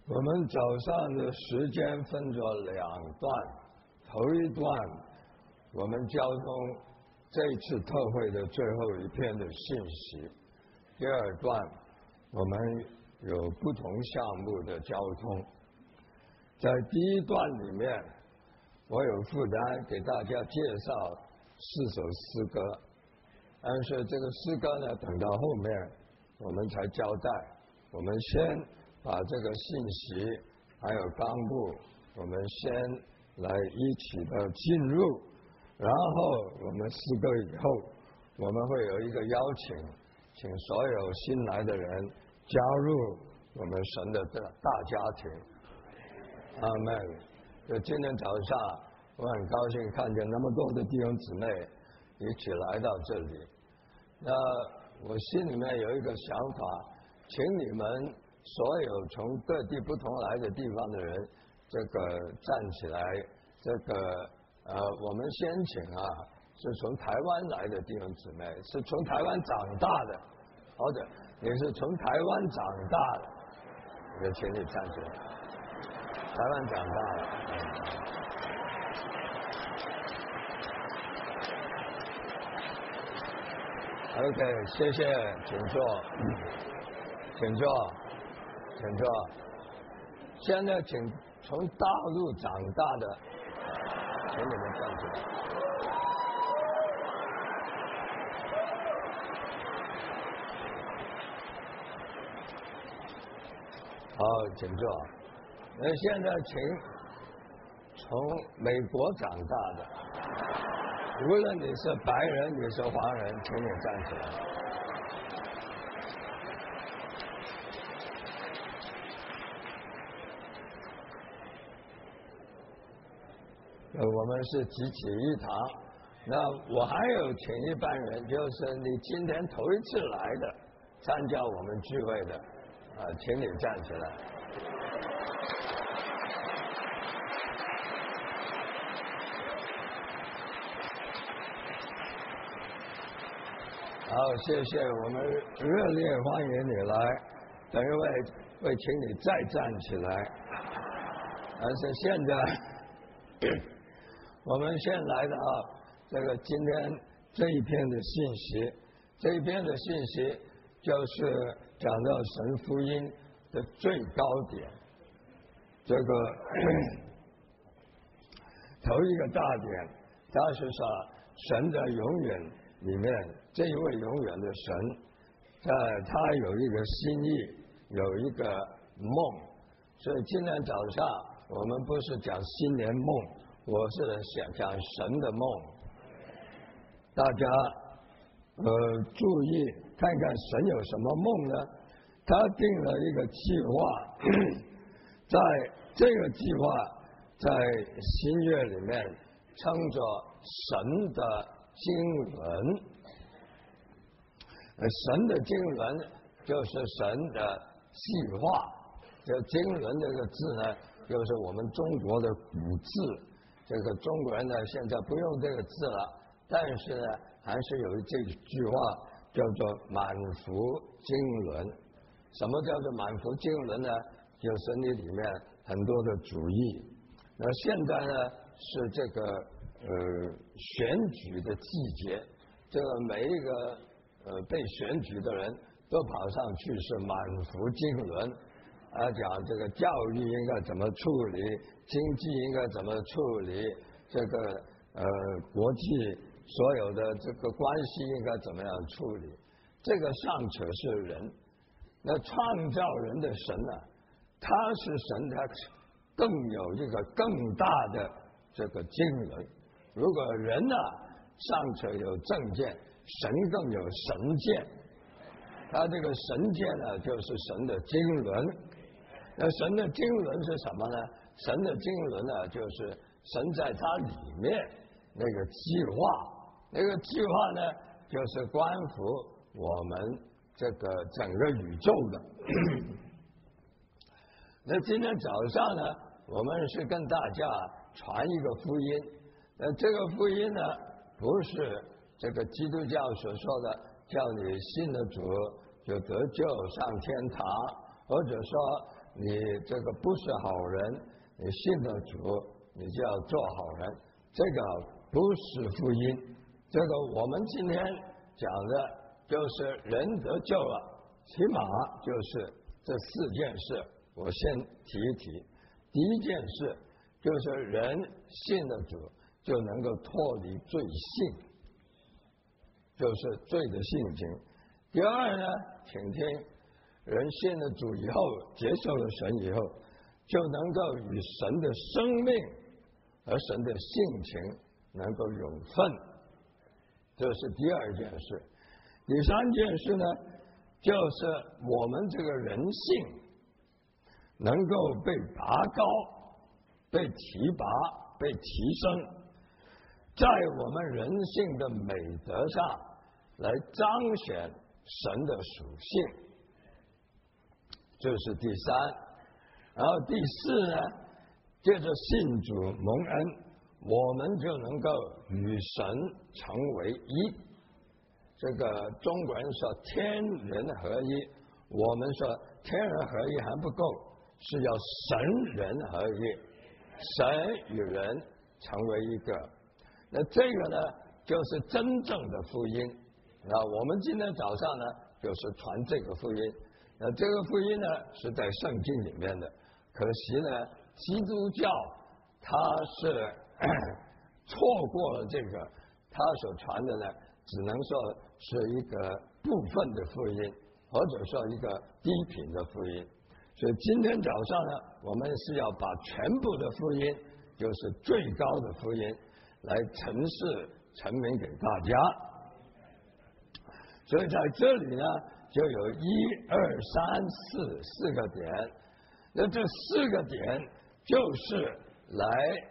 我们早上的时间分作两段，头一段我们交通这次特会的最后一篇的信息，第二段我们有不同项目的交通。在第一段里面，我有负担给大家介绍4首诗歌，但是这个诗歌呢，等到后面我们才交代。我们先把这个信息还有纲目，我们先来一起的进入，然后我们诗歌以后，我们会有一个邀请，请所有新来的人加入我们神的大家庭。阿们。就今天早上，我很高兴看见那么多的弟兄姊妹一起来到这里。那我心里面有一个想法，请你们所有从各地不同来的地方的人，这个站起来。这个我们先请是从台湾来的弟兄姊妹，是从台湾长大的，或者你是从台湾长大的，也请你站起来。台湾长大的。OK， 谢谢，请坐，请坐，请坐。现在请从大陆长大的，请你们站起来。好，请坐。那现在请从美国长大的，无论你是白人你是华人，请你站起来。我们是集起一堂。那我还有请一班人，就是你今天头一次来的，参加我们聚会的，请你站起来。好，谢谢，我们热烈欢迎你来。等一会请你再站起来。但是现在，我们先来到这个今天这一篇的信息。这一篇的信息就是讲到神福音的最高点。这个头一个大点，它是说神的永远里面，这一位永远的神，他有一个心意，有一个梦。所以今天早上我们不是讲新年梦，我是想讲神的梦。大家注意看看神有什么梦呢？他定了一个计划，在这个计划在新约里面称作神的经纶。神的经纶就是神的计划。这经纶这个字呢，就是我们中国的古字。这个中国人呢现在不用这个字了，但是呢还是有这句话叫做满福经纶。什么叫做满福经纶呢？就是你里面很多的主义。那现在呢是这个选举的季节，这个每一个被选举的人都跑上去是满福经纶，讲这个教育应该怎么处理，经济应该怎么处理，这个国际所有的这个关系应该怎么样处理。这个尚且是人，那创造人的神呢，他是神，他更有一个更大的这个经纶。如果人呢尚且有正见，神更有神见。他这个神见呢就是神的经纶。那神的经纶是什么呢？神的经纶呢就是神在他里面那个计划。那个计划呢就是关乎我们这个整个宇宙的。那今天早上呢，我们是跟大家传一个福音。那这个福音呢不是这个基督教所说的叫你信了主就得救上天堂，或者说你这个不是好人，你信了主，你就要做好人，这个不是福音。这个我们今天讲的就是人得救了，起码就是这4件事，我先提一提。第一件事就是人信了主就能够脱离罪性，就是罪的性情。第二呢，请听，人信了主以后，接受了神以后，就能够与神的生命和神的性情能够有份，这是第二件事。第3件事呢，就是我们这个人性能够被拔高、被提拔、被提升，在我们人性的美德上来彰显神的属性，这是第3。然后第4呢，借着信主蒙恩，我们就能够与神成为一。这个中国人说天人合一，我们说天人合一还不够，是要神人合一，神与人成为一个。那这个呢，就是真正的福音。那我们今天早上呢，就是传这个福音。那这个福音呢，是在圣经里面的。可惜呢，基督教它是错过了这个，它所传的呢，只能说是一个部分的福音，或者说一个低品的福音。所以今天早上呢，我们是要把全部的福音，就是最高的福音，来陈明给大家。所以在这里呢，就有1、2、3、4个点。那这4个点就是来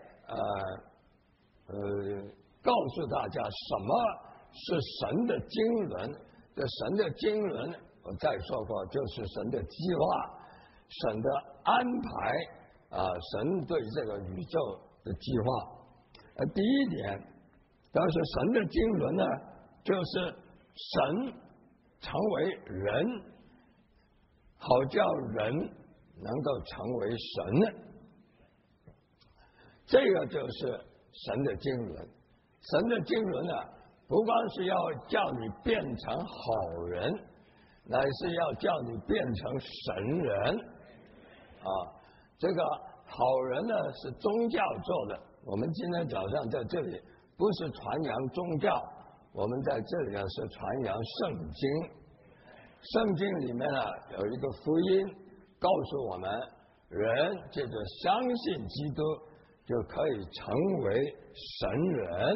告诉大家什么是神的经纶。这神的经纶我再说过，就是神的计划、神的安排神对这个宇宙的计划。第一点，但是神的经纶呢，就是神成为人，好叫人能够成为神。这个就是神的经纶。神的经纶呢，不光是要叫你变成好人，乃是要叫你变成神人这个好人呢，是宗教做的。我们今天早上在这里不是传扬宗教，我们在这里是传扬圣经。圣经里面有一个福音告诉我们，人借着相信基督就可以成为神人。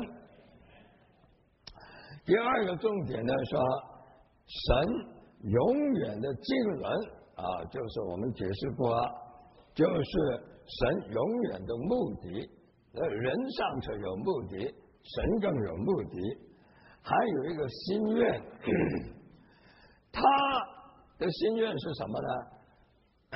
第二个重点呢，说神永远的经纶就是我们解释过就是神永远的目的。人尚且有目的，神更有目的。还有一个心愿，他的心愿是什么呢？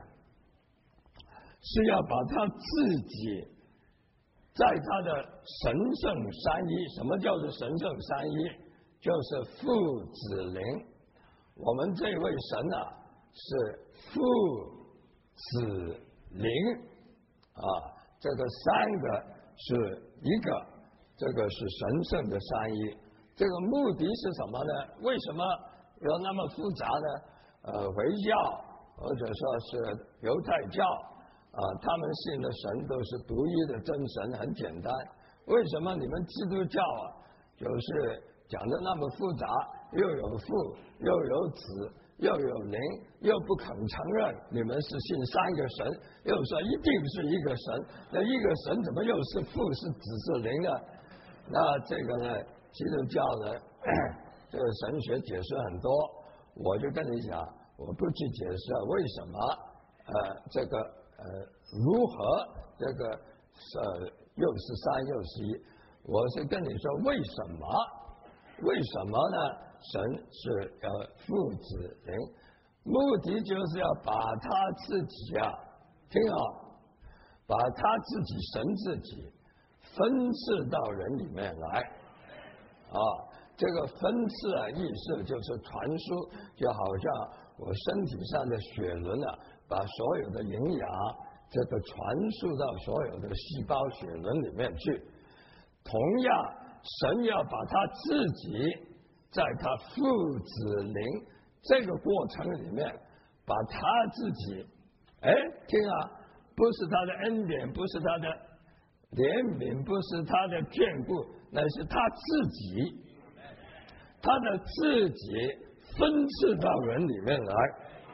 是要把他自己在他的神圣三一。什么叫做神圣三一？就是父子灵。我们这位神是父子灵这个3个是一个，这个是神圣的三一。这个目的是什么呢？为什么要那么复杂呢？回教或者说是犹太教他们信的神都是独一的真神，很简单。为什么你们基督教就是讲的那么复杂，又有父又有子又有灵，又不肯承认你们是信3个神，又说一定是一个神，那一个神怎么又是父是子是灵呢？那这个呢，基督教呢这个神学解释很多，我就跟你讲，我不去解释为什么这个如何这个又是3又是1，我是跟你说为什么呢？神是要父子灵，目的就是要把他自己听好，把他自己神自己分赐到人里面来这个分赐意思就是传输，就好像我身体上的血轮啊，把所有的营养这个传输到所有的细胞血轮里面去。同样，神要把他自己在他父子灵这个过程里面，把他自己，听啊，不是他的恩典，不是他的怜悯，不是他的眷顾，那是他自己，他的自己分赐到人里面来。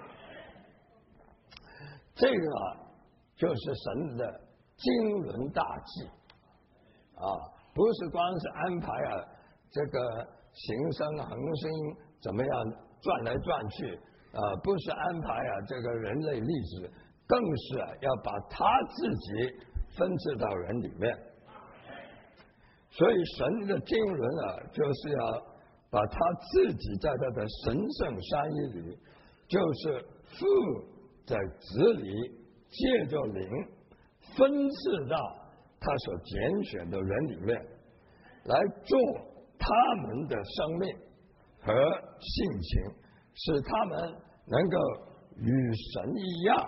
这个就是神的经纶大计啊，不是光是安排啊这个行星恒星怎么样转来转去啊，不是安排啊这个人类历史，更是要把他自己分赐到人里面。所以神的经纶啊，就是要把他自己在他的神圣三一里，就是父在子里借着灵分赐到他所拣选的人里面，来做他们的生命和性情，使他们能够与神一样，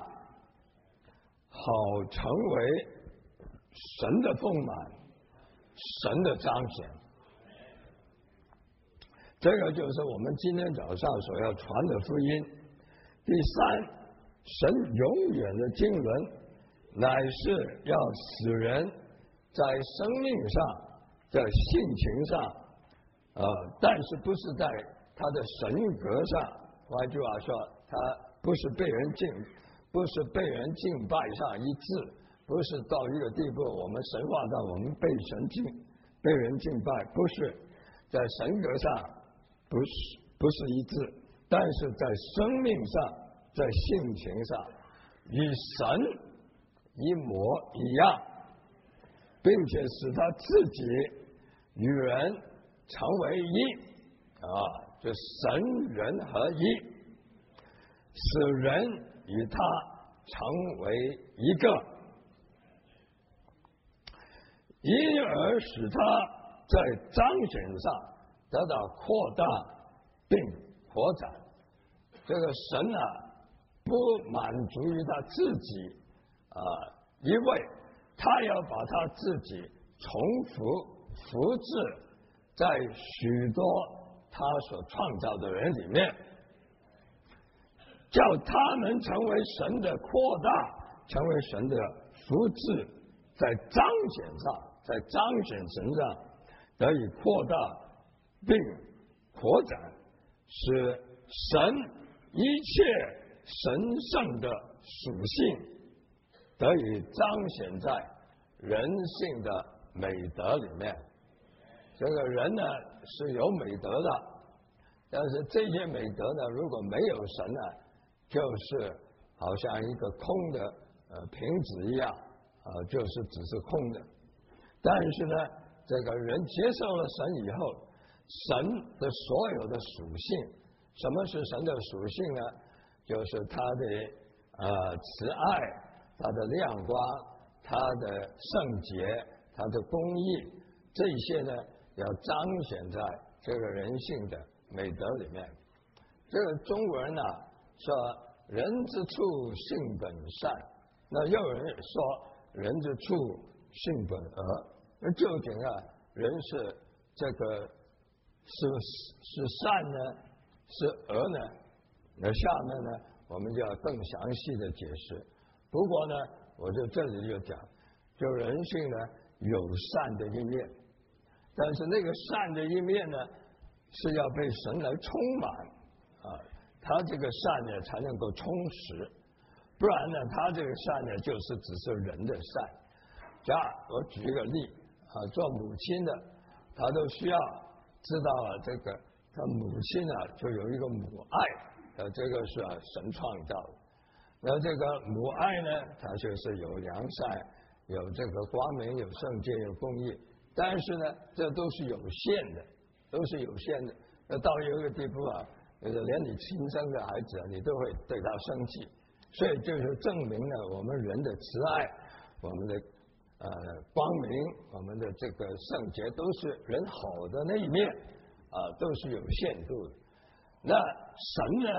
好成为神的丰满，神的彰显。这个就是我们今天早上所要传的福音。第三，神永远的经纶乃是要使人在生命上，在性情上，但是不是在他的神格上。换句话说，他不是被人敬拜上一致，不是到一个地步，我们神化到我们被人敬拜，不是在神格上不是一致，但是在生命上，在性情上与神一模一样，并且使他自己与人成为一就神人合一，使人与他成为一个，因而使他在彰显上得到扩大并扩展。这个神不满足于他自己因为他要把他自己重复制在许多他所创造的人里面，叫他们成为神的扩大，成为神的复制，在彰显神上得以扩大并扩展，使神一切神圣的属性得以彰显在人性的美德里面。这个人呢是有美德的，但是这些美德呢，如果没有神呢，就是好像一个空的瓶子一样就是只是空的。但是呢，这个人接受了神以后，神的所有的属性，什么是神的属性呢？就是他的慈爱，他的亮光，他的圣洁，他的公义，这些呢要彰显在这个人性的美德里面。这个中国人说人之初性本善，那又有人说人之初性本恶。那究竟人是这个是善呢，是恶呢？那下面呢，我们就要更详细的解释。不过呢，我就这里就讲，就人性呢有善的一面，但是那个善的一面呢，是要被神来充满他这个善呢才能够充实，不然呢，他这个善呢就是只是人的善。我举一个例做母亲的，他都需要知道这个他母亲就有一个母爱这个是神创造的。那这个母爱呢，它就是有良善，有这个光明，有圣洁，有公义。但是呢，这都是有限的，那到一个地步连你亲生的孩子你都会对他生气。所以就是证明了我们人的慈爱，我们的光明，我们的这个圣洁，都是人好的那一面都是有限度的。那神呢，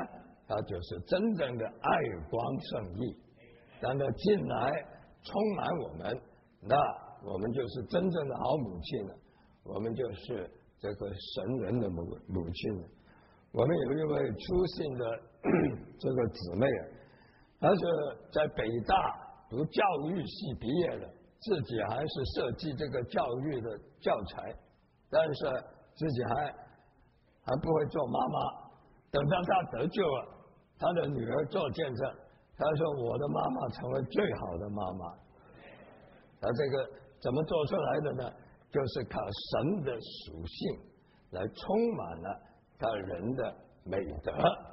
他就是真正的爱光圣义。当他进来充满我们，那我们就是真正的好母亲了，我们就是这个神人的母亲了。我们有一位出信的这个姊妹，她是在北大读教育系毕业的，自己还是设计这个教育的教材，但是自己还不会做妈妈。等到她得救了，她的女儿做见证，她说我的妈妈成为最好的妈妈。她这个怎么做出来的呢？就是靠神的属性来充满了他人的美德。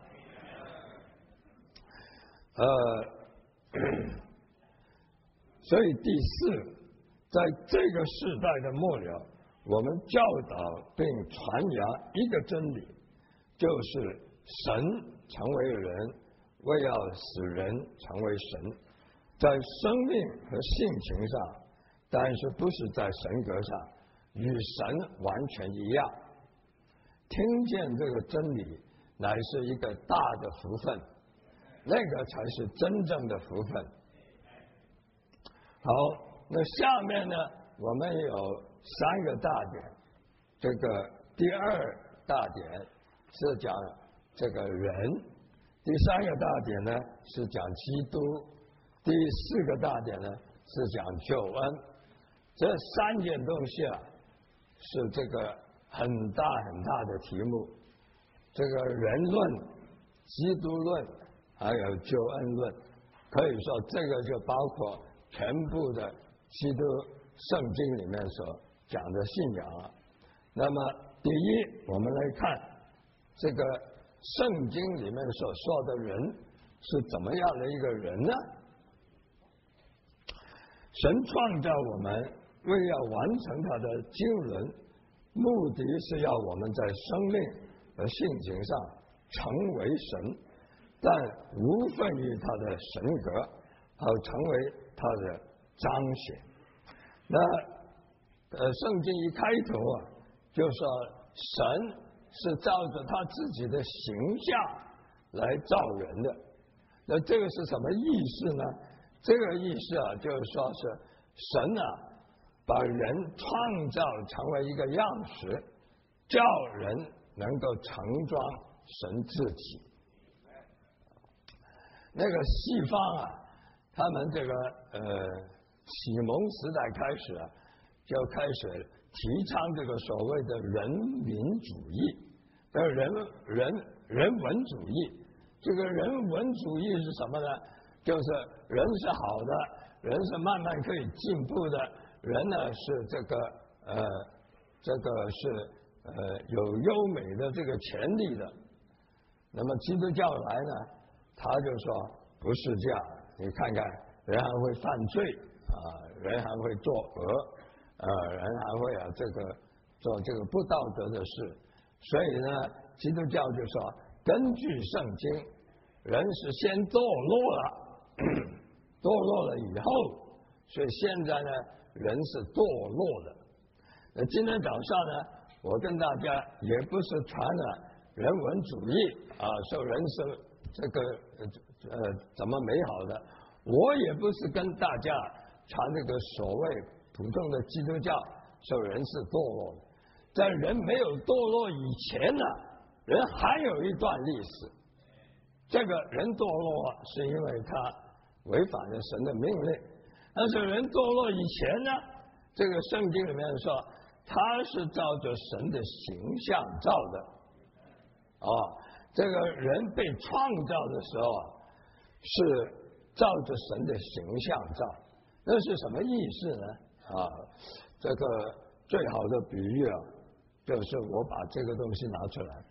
所以第四，在这个时代的末了，我们教导并传扬一个真理，就是神成为人，为要使人成为神，在生命和性情上，但是不是在神格上与神完全一样。听见这个真理乃是一个大的福分，那个才是真正的福分。好，那下面呢，我们有3个大点。这个第2大点是讲这个人，第3个大点呢是讲基督，第4个大点呢是讲救恩。这3件东西啊，是这个很大很大的题目。这个人论、基督论还有救恩论，可以说这个就包括全部的基督圣经里面所讲的信仰了。那么第一，我们来看这个圣经里面所说的人是怎么样的一个人呢？神创造我们，为要完成他的经纶，目的是要我们在生命和性情上成为神，但无分于他的神格，好成为他的彰显。那圣经一开头啊，就说神是照着他自己的形象来造人的。那这个是什么意思呢？这个意思啊，就是说是神啊，把人创造成为一个样式，叫人能够盛装神自己。那个西方啊，他们这个启蒙时代开始啊，就开始提倡这个所谓的人民主义，人文主义。这个人文主义是什么呢？就是人是好的，人是慢慢可以进步的，人呢是这个是有优美的这个潜力的。那么基督教来呢，他就说不是这样，你看看人还会犯罪啊，人还会作恶，人还会做这个不道德的事。所以呢，基督教就说根据圣经，人是先堕落了，堕落了以后，所以现在呢，人是堕落的。那今天早上呢，我跟大家也不是传了人文主义啊，说人是这个怎么美好的，我也不是跟大家传这个所谓普通的基督教，说人是堕落的。在人没有堕落以前呢，人还有一段历史。这个人堕落是因为他违反了神的命令，但是人堕落以前呢，这个圣经里面说他是照着神的形象造的。这个人被创造的时候是照着神的形象造，那是什么意思呢？这个最好的比喻啊，就是我把这个东西拿出来。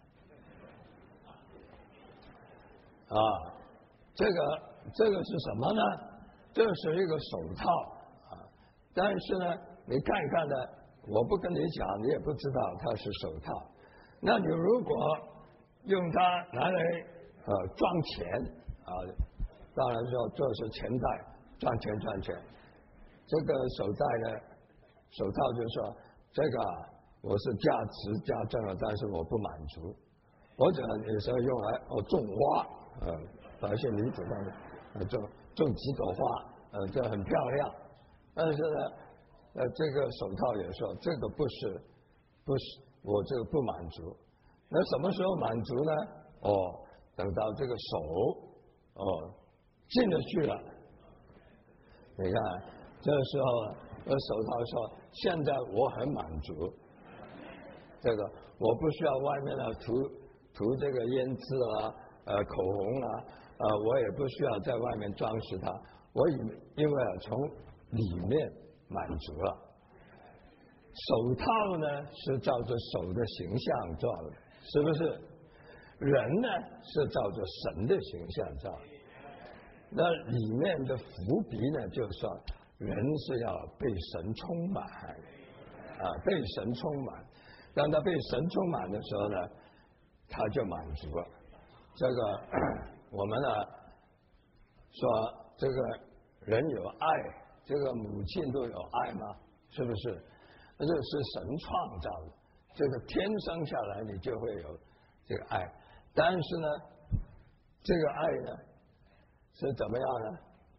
这个是什么呢？这是一个手套但是呢，你看看呢，我不跟你讲，你也不知道它是手套。那你如果用它拿来装钱当然说这是钱袋，赚钱。这个手袋呢，手套就说这个我是加值加赠了，但是我不满足， 或者有时候用来种花，发现女子上面种几朵花，这很漂亮。但是呢，这个手套也说这个不是我这个不满足。那什么时候满足呢？等到这个手进得去了，你看这个时候手套说现在我很满足，这个我不需要外面的涂这个胭脂啊口红啊我也不需要在外面装饰它，我因为从里面满足了。手套呢是照着手的形象造的，是不是？人呢是照着神的形象造的。那里面的伏笔呢，就是说人是要被神充满被神充满。当他被神充满的时候呢，他就满足了。这个我们呢说这个人有爱，这个母亲都有爱吗？是不是？这是神创造的，这个天生下来你就会有这个爱。但是呢，这个爱呢是怎么样呢？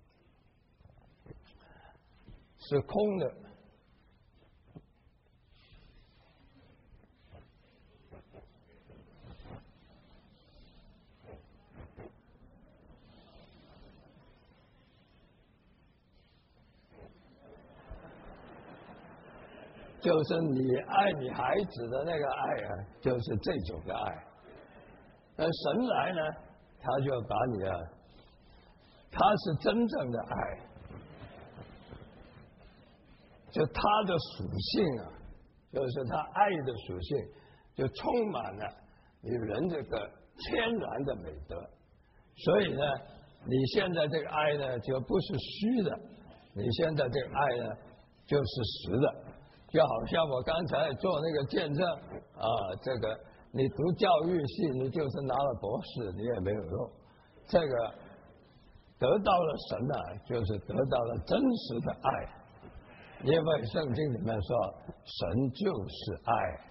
是空的。就是你爱你孩子的那个爱就是这种的爱。那神来呢，他就把你他是真正的爱，就他的属性就是他爱的属性，就充满了你人这个天然的美德。所以呢，你现在这个爱呢，就不是虚的，你现在这个爱呢，就是实的。就好像我刚才做那个见证这个你读教育系，你就是拿了博士，你也没有用。这个得到了神就是得到了真实的爱，因为圣经里面说神就是爱。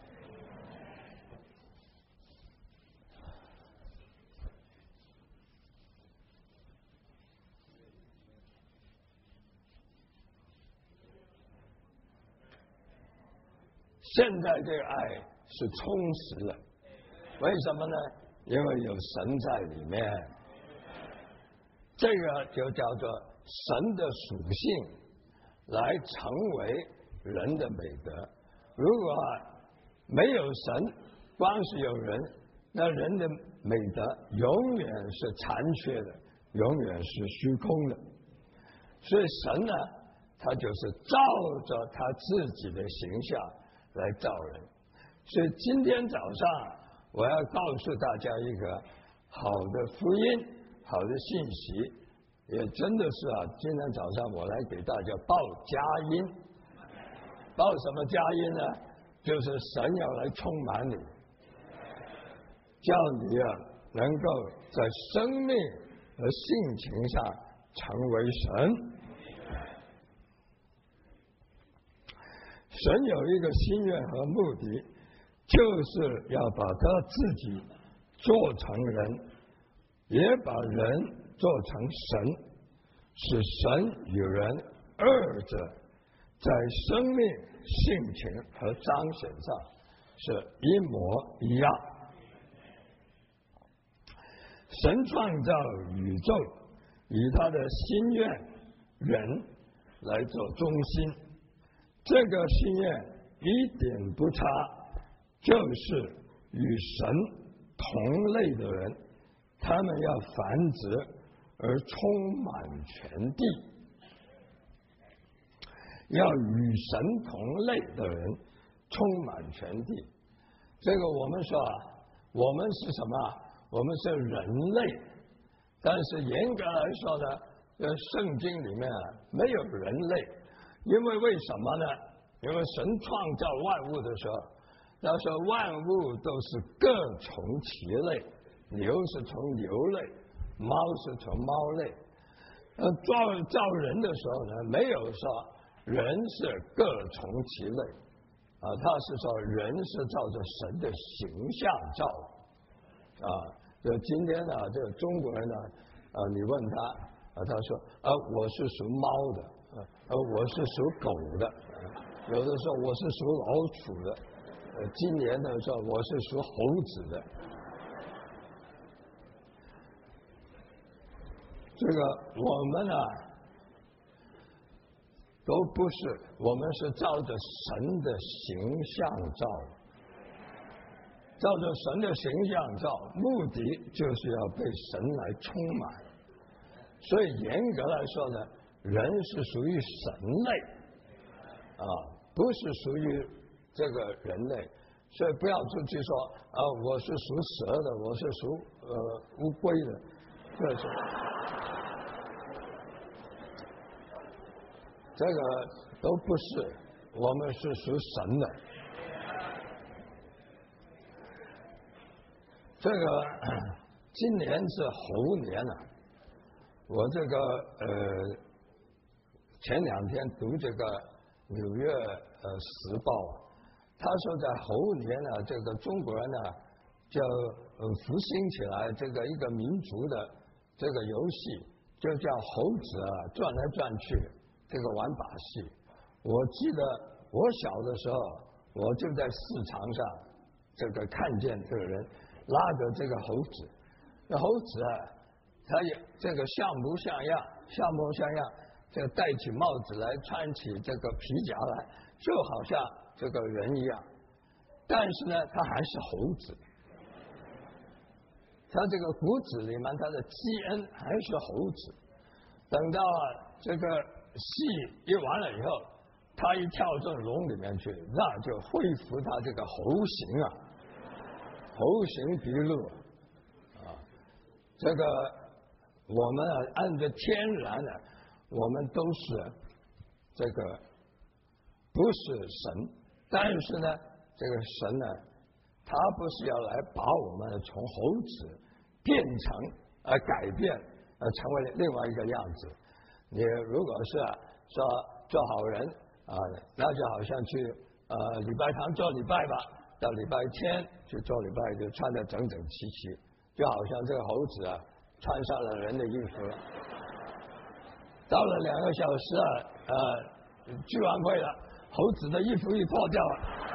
现在这个爱是充实的，为什么呢？因为有神在里面，这个就叫做神的属性来成为人的美德。如果没有神，光是有人，那人的美德永远是残缺的，永远是虚空的。所以神呢，他就是照着他自己的形象来造人。所以今天早上我要告诉大家一个好的福音，好的信息，也真的是今天早上我来给大家报佳音。报什么佳音呢？就是神要来充满你，叫你能够在生命和性情上成为神。神有一个心愿和目的，就是要把他自己做成人，也把人做成神，使神与人二者在生命、性情和彰显上是一模一样。神创造宇宙，以他的心愿人来做中心，这个心愿一点不差，就是与神同类的人，他们要繁殖而充满全地。要与神同类的人充满全地。这个我们说我们是什么？我们是人类，但是严格来说呢，圣经里面没有人类。因为为什么呢？因为神创造万物的时候，他说万物都是各从其类，牛是从牛类，猫是从猫类。造人的时候呢，没有说人是各从其类他是说人是照着神的形象造的。 就今天呢，这个中国人呢，你问他，他说我是属猫的，我是属狗的，有的时候我是属老鼠的，今年的时候我是属猴子的。这个我们呢，都不是，我们是照着神的形象造的。照着神的形象造，目的就是要被神来充满。所以严格来说呢，人是属于神类，不是属于这个人类。所以不要出去说我是属蛇的，我是属乌龟的，这个都不是，我们是属神的。这个今年是猴年了，我这个前2天读这个《纽约时报》他说在猴年呢，这个中国人呢就复兴起来这个一个民族的这个游戏，就叫猴子转来转去，这个玩把戏。我记得我小的时候，我就在市场上这个看见这个人拉着这个猴子，那猴子他也这个像模像样，这个戴起帽子来，穿起这个皮夹来，就好像这个人一样，但是呢，他还是猴子，他这个骨子里面他的基因还是猴子。等到这个戏一完了以后，他一跳进笼里面去，那就恢复他这个猴形猴形毕露这个我们按照天然的，我们都是这个不是神，但是呢，这个神呢，他不是要来把我们从猴子变成改变成为另外一个样子。你如果是说做好人那就好像去礼拜堂做礼拜吧，到礼拜天去做礼拜就穿得整整齐齐，就好像这个猴子穿上了人的衣服了。到了2个小时聚完会了，猴子的衣服一脱掉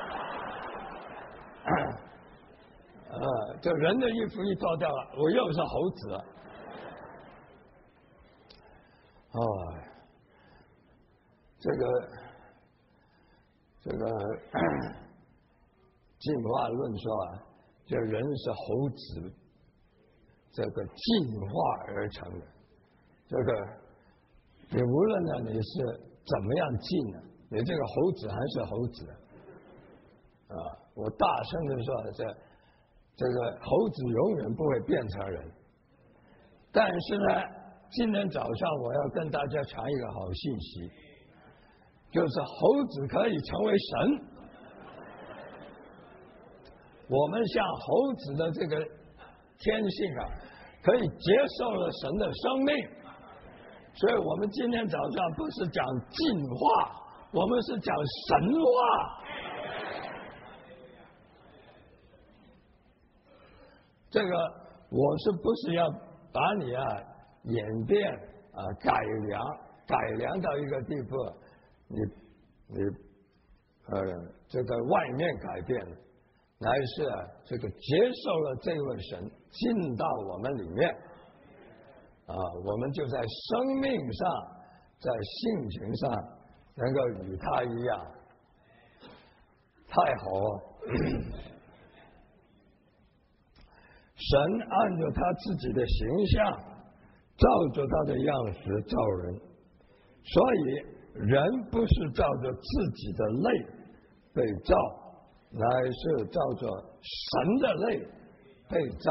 了，这人的衣服一脱掉了，我又是猴子了。这个进化论说这人是猴子这个进化而成的。这个你无论呢你是怎么样进呢，你这个猴子还是猴子我大声的说这个猴子永远不会变成人。但是呢，今天早上我要跟大家传一个好信息，就是猴子可以成为神。我们像猴子的这个天性可以接受了神的生命，所以我们今天早上不是讲进化，我们是讲神化。这个我是不是要把你演变改良到一个地步，你这个外面改变了，乃是这个接受了这位神进到我们里面我们就在生命上在性情上能够与他一样，太好了。神按照他自己的形象照着他的样式造人，所以人不是照着自己的类被造，乃是照着神的类被造。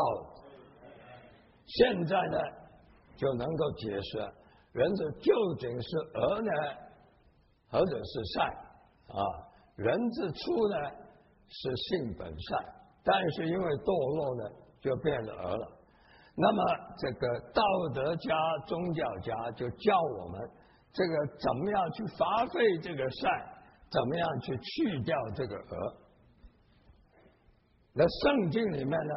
现在呢就能够解释人是究竟是恶呢或者是善人之初呢是性本善，但是因为堕落呢就变了恶了。那么这个道德家宗教家就教我们这个怎么样去发挥这个善，怎么样去去掉这个恶。那圣经里面呢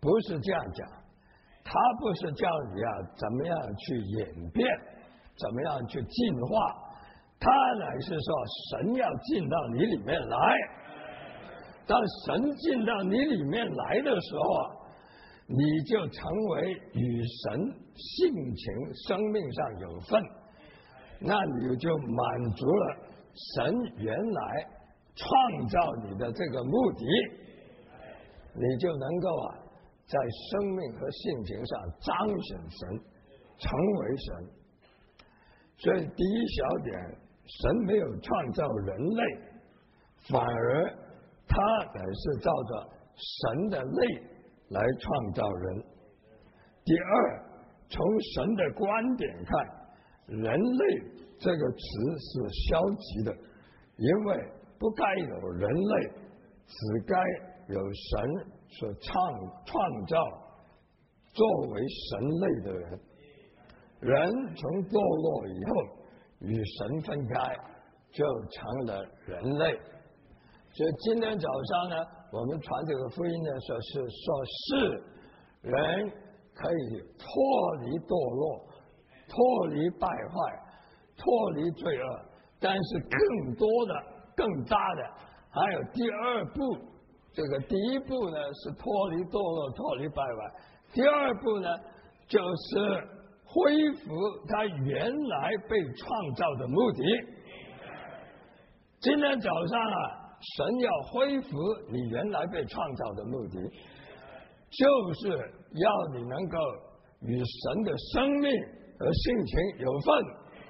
不是这样讲，他不是叫你怎么样去演变，怎么样去进化，他乃是说神要进到你里面来。当神进到你里面来的时候你就成为与神性情生命上有份，那你就满足了神原来创造你的这个目的，你就能够在生命和性情上彰显神，成为神。所以第一小点，神没有创造人类，反而他乃是照着神的类来创造人。第二，从神的观点看，人类这个词是消极的，因为不该有人类，只该有神所创造作为神类的人。人从堕落以后与神分开，就成了人类。所以今天早上呢，我们传这个福音呢，说是人可以脱离堕落，脱离败坏，脱离罪恶，但是更多的更大的还有第二步。这个第一步呢是脱离堕落，脱离败坏，第二步呢就是恢复他原来被创造的目的。今天早上神要恢复你原来被创造的目的，就是要你能够与神的生命和性情有份。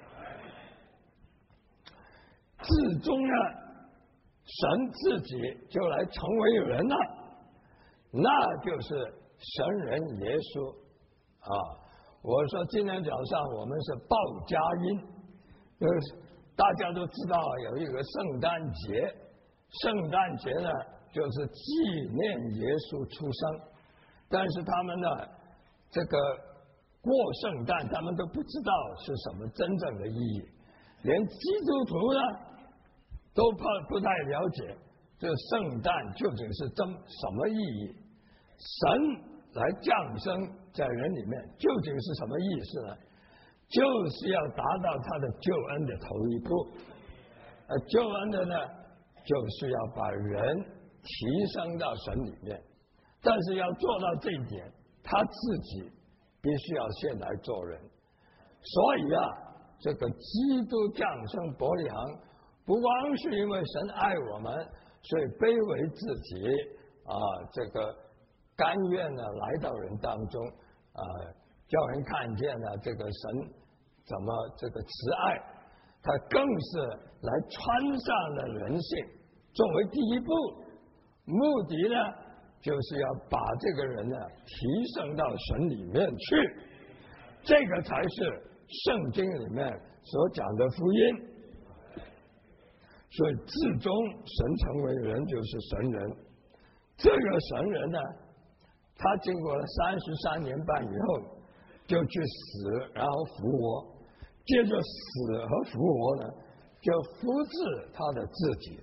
至终呢，神自己就来成为人了，那就是神人耶稣我说今天早上我们是报佳音，就是大家都知道有一个圣诞节，圣诞节呢就是纪念耶稣出生，但是他们呢这个过圣诞他们都不知道是什么真正的意义，连基督徒呢都不太了解这圣诞究竟是什么意义。神来降生在人里面究竟是什么意思呢？就是要达到他的救恩的头一步。救恩的呢就是要把人提升到神里面，但是要做到这一点，他自己必须要先来做人。所以这个基督降生伯利恒，不光是因为神爱我们，所以卑微自己这个甘愿呢来到人当中叫人看见了这个神怎么这个慈爱，他更是来穿上了人性作为第一步，目的呢就是要把这个人呢提升到神里面去，这个才是圣经里面所讲的福音。所以至终神成为人就是神人，这个神人呢他经过了33年半以后就去死，然后复活，接着死和复活呢就复制他的自己。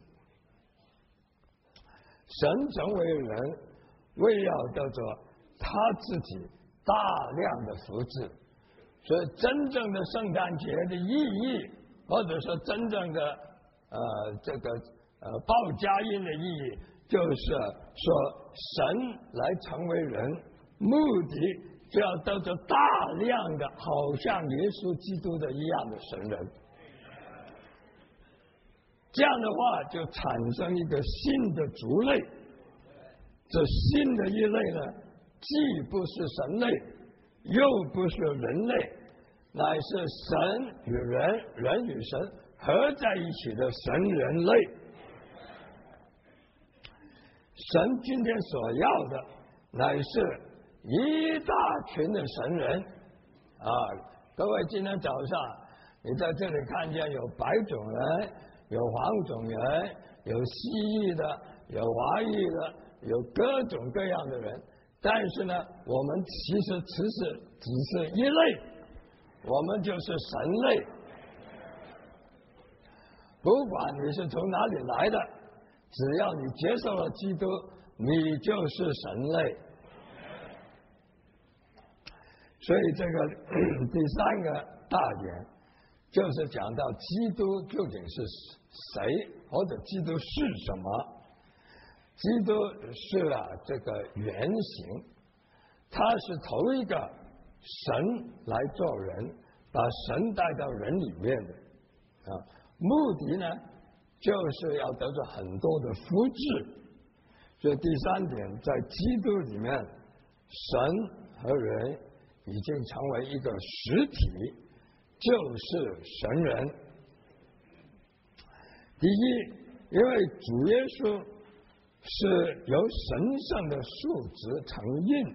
神成为人为要得着他自己大量的复制，所以真正的圣诞节的意义，或者说真正的这个报佳音的意义，就是说神来成为人，目的就要得着大量的好像耶稣基督的一样的神人。这样的话就产生一个新的族类，这新的一类呢既不是神类又不是人类，乃是神与人，人与神合在一起的神人类。神今天所要的乃是一大群的神人各位今天早上你在这里看见有白种人，有黄种人，有西裔的，有华裔的，有各种各样的人，但是呢我们其实只是一类，我们就是神类。不管你是从哪里来的，只要你接受了基督，你就是神类。 所以这个第三个大点就是讲到基督究竟是谁，或者基督是什么。基督是这个原型，他是头一个神来做人，把神带到人里面的目的呢，就是要得到很多的福祉。所以第三点，在基督里面，神和人已经成为一个实体，就是神人。第一，因为主耶稣是由神圣的数值成印，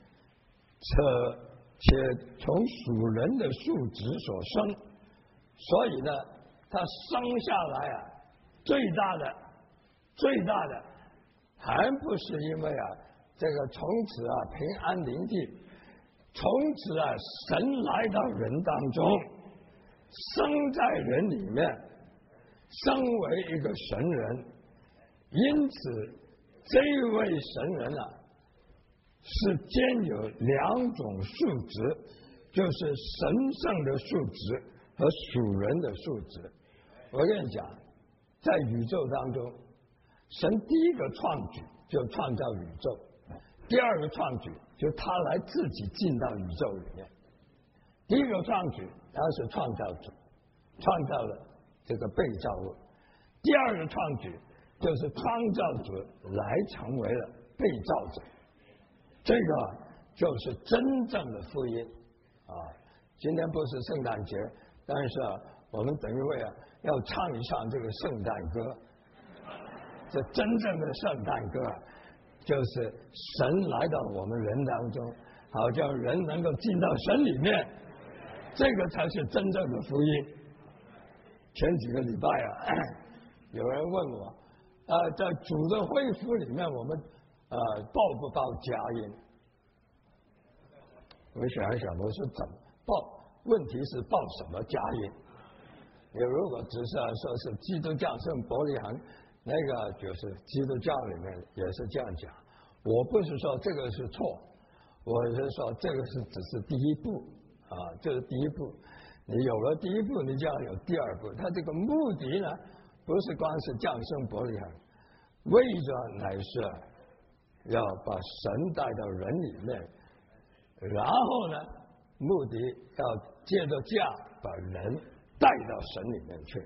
且从属人的数值所生，所以呢，他生下来最大的还不是因为这个从此平安临地，从此神来到人当中，生在人里面，生为一个神人。因此这位神人是兼有两种数值，就是神圣的数值和属人的数值。我跟你讲，在宇宙当中，神第一个创举就创造宇宙，第二个创举就他来自己进到宇宙里面。第一个创举他是创造主，创造了这个被造物；第二个创举就是创造主来成为了被造者。这个就是真正的福音今天不是圣诞节，但是我们等一会要唱一唱这个圣诞歌。这真正的圣诞歌就是神来到我们人当中，好叫人能够进到神里面，这个才是真正的福音。前几个礼拜有人问我在主的恢复里面，我们报不报佳音？我想一想，我说怎么报？问题是报什么佳音？你如果只是说是基督降生伯利恒，那个就是基督教里面也是这样讲。我不是说这个是错，我是说这个是只是第一步这是第一步。你有了第一步，你就要有第二步。他这个目的呢，不是光是降生伯利恒，为着乃是要把神带到人里面，然后呢，目的要借着这样把人带到神里面去。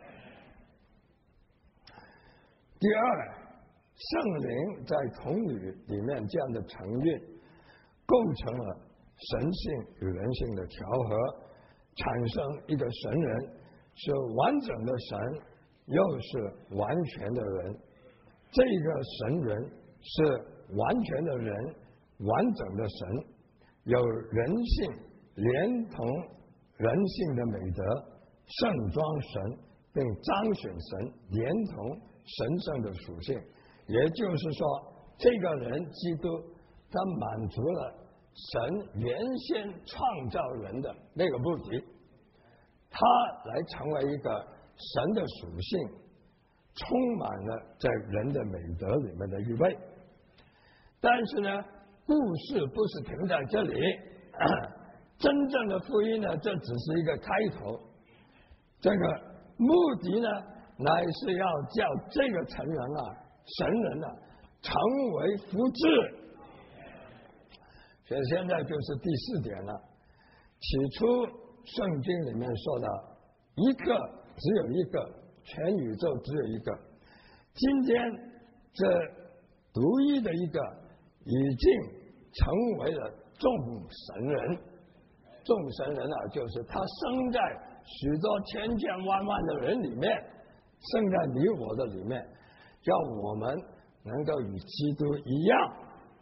第二，圣灵在童女里面这样的成运，构成了神性与人性的调和，产生一个神人，是完整的神，又是完全的人。这个神人是完全的人，完整的神，有人性连同人性的美德，盛装神，并彰显神连同神圣的属性。也就是说，这个人基督他满足了神原先创造人的那个目的，他来成为一个神的属性，充满了在人的美德里面的一位。但是呢，故事不是停在这里，真正的福音呢，这只是一个开头。这个目的呢，乃是要叫这个成人神人成为福祉。所以现在就是第四点了。起初圣经里面说的一个只有一个，全宇宙只有一个。今天这独一的一个已经成为了众神人。众神人就是他生在许多千千万万的人里面，生在你我的里面，叫我们能够与基督一样。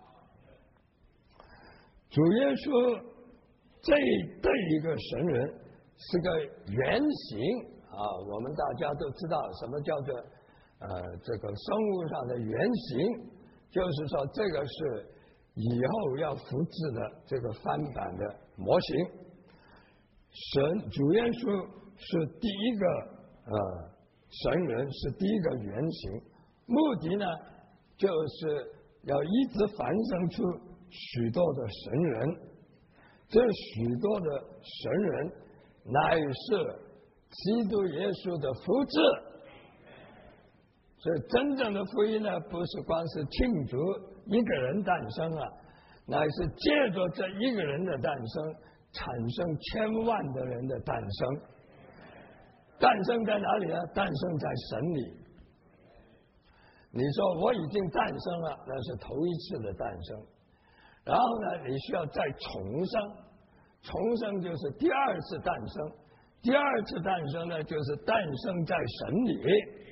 主耶稣这一个神人是个原型我们大家都知道什么叫做这个生物上的原型，就是说这个是以后要复制的这个翻版的模型。主耶稣是第一个神人，是第一个原型，目的呢就是要一直繁生出许多的神人。 这许多的神人乃是基督耶稣的复制。所以真正的福音呢，不是光是庆祝一个人诞生啊，乃是借着这一个人的诞生，产生千万的人的诞生。诞生在哪里呢？诞生在神里。你说我已经诞生了，那是头一次的诞生。然后呢，你需要再重生，重生就是第二次诞生，第二次诞生呢，就是诞生在神里。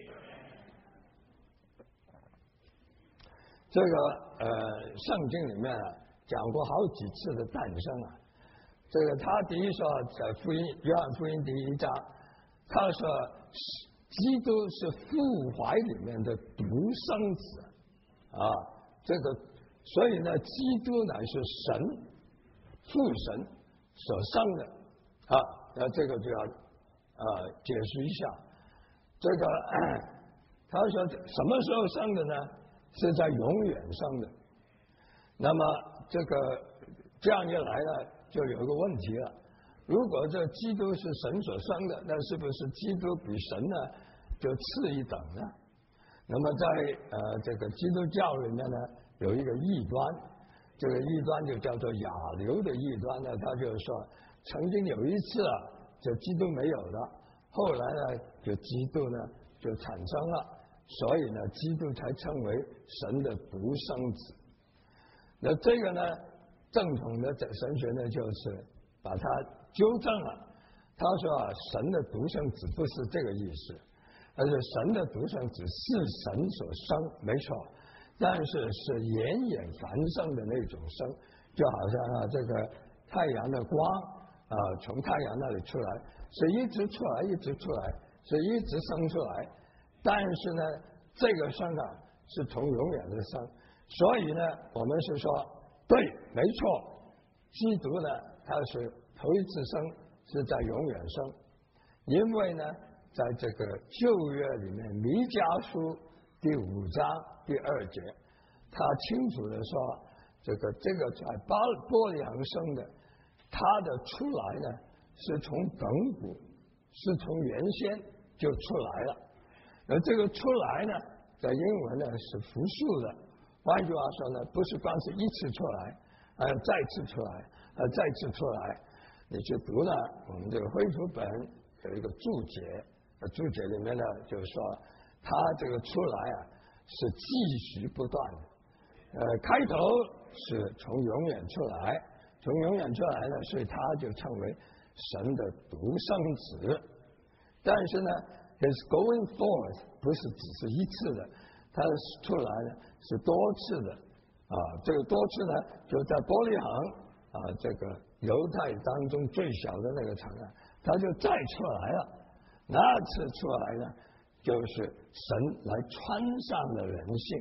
这个圣经里面讲过好几次的诞生啊。这个他第一说在约翰福音第1章，他说基督是父怀里面的独生子啊，这个所以呢，基督乃是神父神所生的啊。那这个就要解释一下。这个他说什么时候生的呢？是在永远生的。那么这样一来呢，就有个问题了。如果这基督是神所生的，那是不是基督比神呢就次一等呢？那么在这个基督教里面呢，有一个异端，这个异端就叫做亚流的异端呢，他就是说，曾经有一次这基督没有了，后来呢，就基督呢就产生了。所以呢，基督才称为神的独生子。那这个呢，正统的神学呢，就是把它纠正了。他说神的独生子不是这个意思，而是神的独生子是神所生，没错，但是是延延繁盛的那种生，就好像这个太阳的光从太阳那里出来，是一直出来，一直出来，是一直生出来。但是呢，这个生是从永远的生，所以呢，我们是说，对，没错，基督呢，他是头一次生，是在永远生，因为呢，在这个旧约里面，弥迦书第5章第2节，他清楚的说，这个在伯利恒生的，他的出来呢，是从亘古，是从原先就出来了。而这个出来呢，在英文呢是复数的，换句话说呢，不是光是一次出来，再次出来，再次出来。你去读呢，我们这个恢复本有一个注解，注解里面呢就是说，它这个出来是继续不断的，开头是从永远出来，从永远出来呢，所以它就称为神的独生子。但是呢，His going forth 不是只是一次的，它出来呢是多次的这个多次呢就在伯利恒这个犹太当中最小的那个城它就再出来了。那次出来呢，就是神来穿上了人性。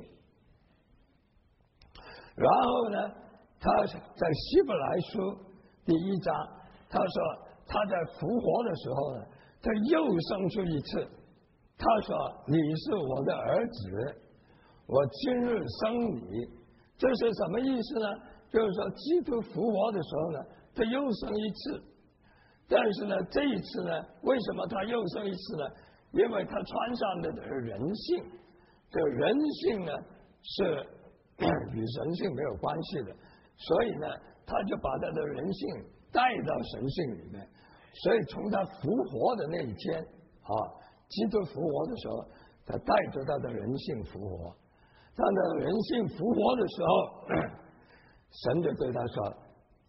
然后呢，他在希伯来书第1章，他说他在复活的时候呢，他又生出一次，他说你是我的儿子，我今日生你。这是什么意思呢？就是说基督复活的时候呢，他又生一次。但是呢，这一次呢，为什么他又生一次呢？因为他穿上的人性，这人性呢是与神性没有关系的，所以呢，他就把他的人性带到神性里面。所以从他复活的那一天基督复活的时候，他带着他的人性复活。他的人性复活的时候，神就对他说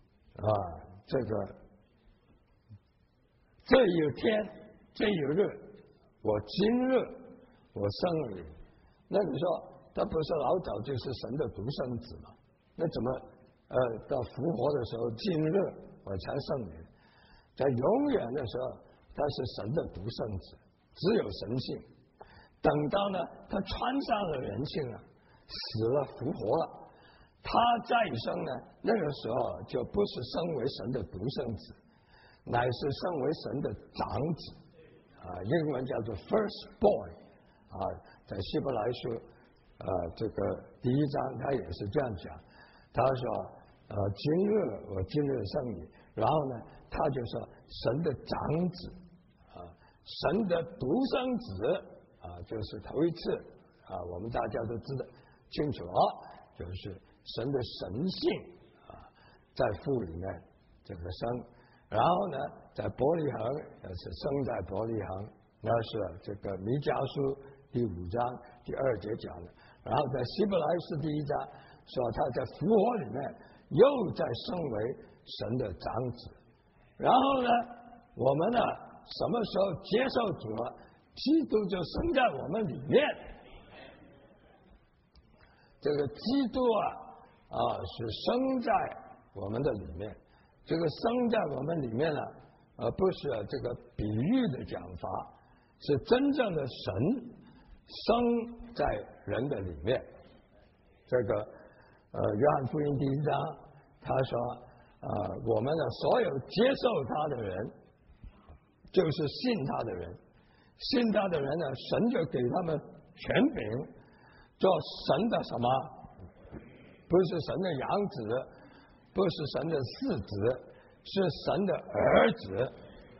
这一天这一日，我今日我生你。那你说他不是老早就是神的独生子吗？那怎么到复活的时候今日我才生你？在永远的时候他是神的独生子，只有神性。等到呢他穿上了人性死了复活了，他再生呢，那个时候就不是升为神的独生子，乃是升为神的长子英文叫做 firstborn 在希伯来书这个第1章他也是这样讲。他说今日我今日生你， 然后呢，他就说神的长子啊，神的独生子啊，就是头一次啊，我们大家都知道清楚就是神的神性啊，在父里面这个生，然后呢，在伯利恒也是生在伯利恒，那是这个弥迦书第5章第2节讲的，然后在希伯来书第1章说他在复活里面又再升为神的长子，然后呢，我们呢什么时候接受主了，基督就生在我们里面。这个基督是生在我们的里面，这个生在我们里面呢，不是这个比喻的讲法，是真正的神生在人的里面。这个约翰福音第1章他说我们的所有接受他的人，就是信他的人，信他的人呢，神就给他们权柄做神的什么？不是神的养子，不是神的嗣子，是神的儿子。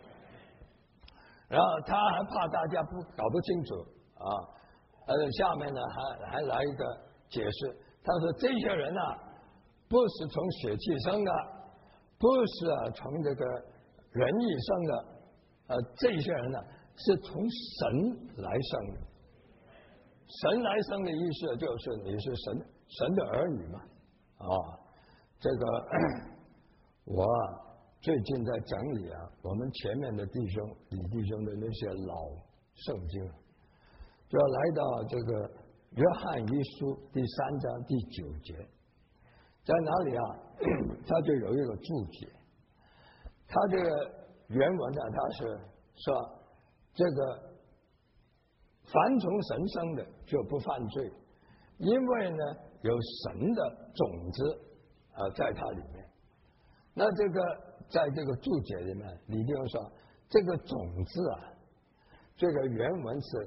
然后他还怕大家搞不清楚下面呢还来一个解释，他说这些人不是从血气生的，不是从这个人意生的，这些人呢是从神来生的。神来生的意思就是你是神的儿女嘛。这个我最近在整理我们前面的弟兄李弟兄的那些老圣经，就来到这个约翰一书第3章第9节，在哪里他就有一个注解，他这个原文呢，他是说这个凡从神生的就不犯罪，因为呢有神的种子在它里面。那这个在这个注解里面，李弟兄说这个种子这个原文是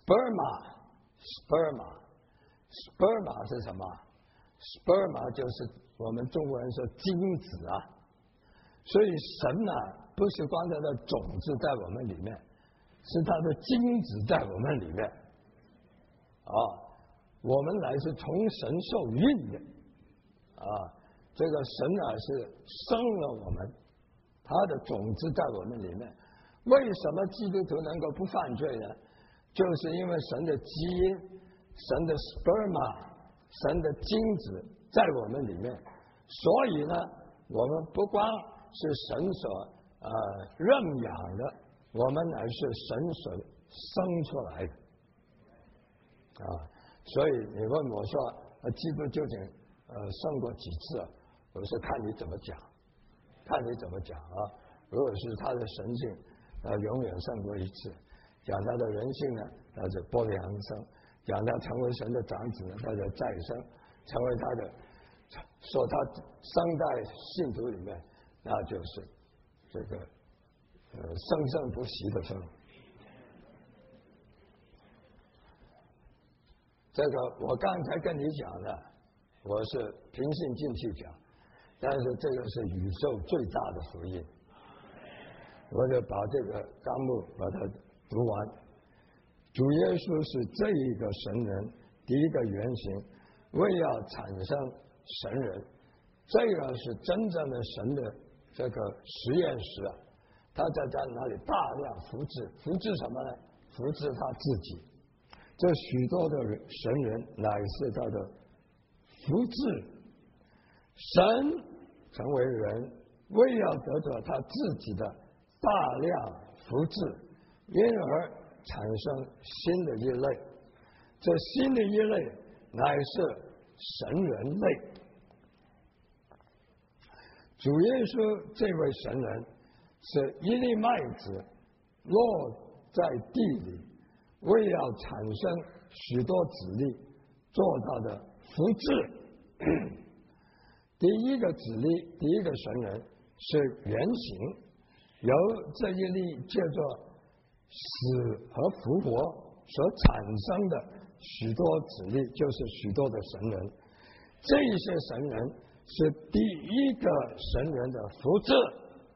sperma 是什么 ？sperma 就是我们中国人说精子所以神不是光他的种子在我们里面，是他的精子在我们里面我们乃是从神受孕的这个神是生了我们，他的种子在我们里面。为什么基督徒能够不犯罪呢？就是因为神的基因，神的 sperma， 神的精子在我们里面，所以呢，我们不光是神所认养的，我们乃是神所生出来的所以你问我说基督究竟生过几次我说看你怎么讲，如果是他的神性永远生过一次，讲他的人性呢，他是伯利恒生，讲他成为神的长子呢，他就再生，成为他的，说他生在信徒里面，那就是这个生生不息的生。这个我刚才跟你讲的，我是平心静气讲，但是这个是宇宙最大的福音，我就把这个纲目把它读完。主耶稣是这一个神人第一个原型，为要产生神人，这个是真正的神的这个实验室他在那里大量复制什么呢？复制他自己。这许多的神人乃是他的复制，神成为人，为要得到他自己的大量复制，因而产生新的一类。这新的一类乃是神人类。主耶稣这位神人是一粒麦子落在地里，为要产生许多子粒，做他的复制。第一个子粒，第一个神人是原型，由这一粒叫做死和复活所产生的许多子粒，就是许多的神人。这些神人是第一个神人的复制，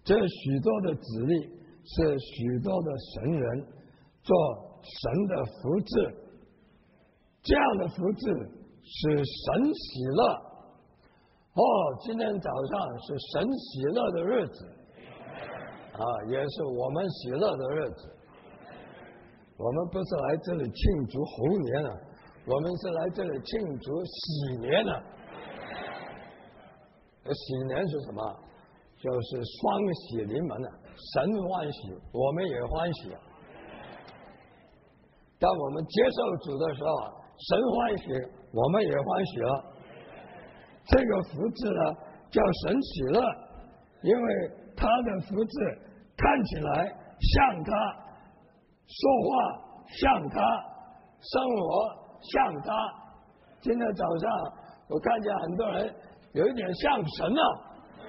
这许多的子粒是许多的神人做神的福祉，这样的福祉使神喜乐。今天早上是神喜乐的日子也是我们喜乐的日子。我们不是来这里庆祝猴年了，我们是来这里庆祝喜年了。喜年是什么？就是双喜临门了，神欢喜，我们也欢喜。当我们接受主的时候，神欢喜，我们也欢喜了。这个福祉呢，叫神喜乐，因为他的福祉看起来像他，说话像他，生活像他。今天早上我看见很多人有一点像神了。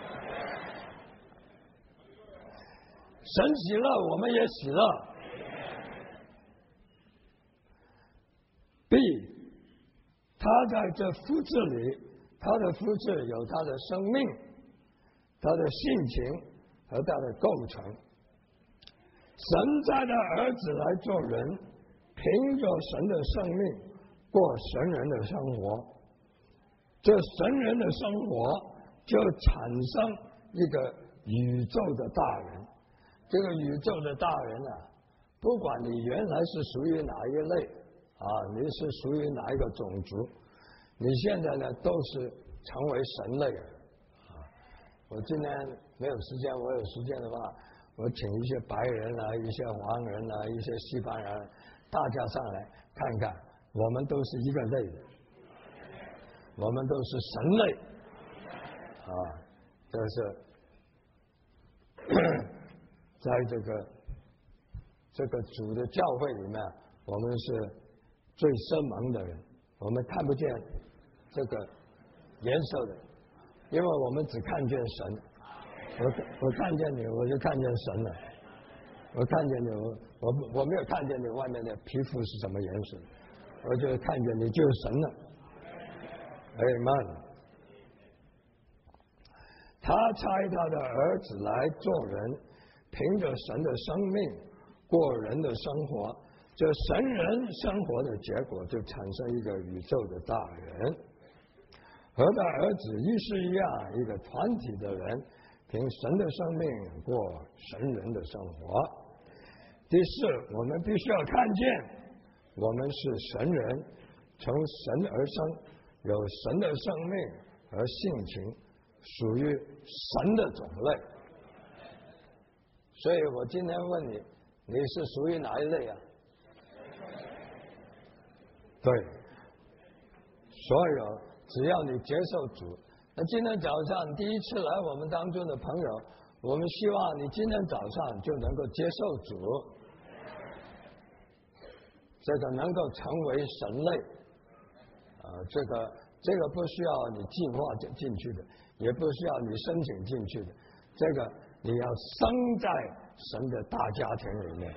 神喜乐，我们也喜乐。B， 他在这福祉里，他的福祉有他的生命、他的性情和他的构成。神在的儿子来做人，凭着神的生命过神人的生活。这神人的生活就产生一个宇宙的大人。这个宇宙的大人不管你原来是属于哪一类你是属于哪一个种族，你现在呢都是成为神类人我今天没有时间，我有时间的话，我请一些白人一些黄人一些西方人，大家上来看看，我们都是一个类的，我们都是神类这是在这个主的教会里面，我们是最生猛的人，我们看不见这个颜色的，因为我们只看见神。我看见你，我就看见神了。我看见你，我没有看见你外面的皮肤是什么颜色，我就看见你就是神了。Amen。他差他的儿子来做人，凭着神的生命过人的生活，这神人生活的结果就产生一个宇宙的大人，和他儿子亦是一样，一个团体的人凭神的生命过神人的生活。第四，我们必须要看见我们是神人，从神而生，有神的生命和性情，属于神的种类。所以我今天问你，你是属于哪一类对，所有只要你接受主。那今天早上第一次来我们当中的朋友，我们希望你今天早上就能够接受主，这个能够成为神类这个不需要你进化进去的，也不需要你申请进去的，这个你要生在神的大家庭里面。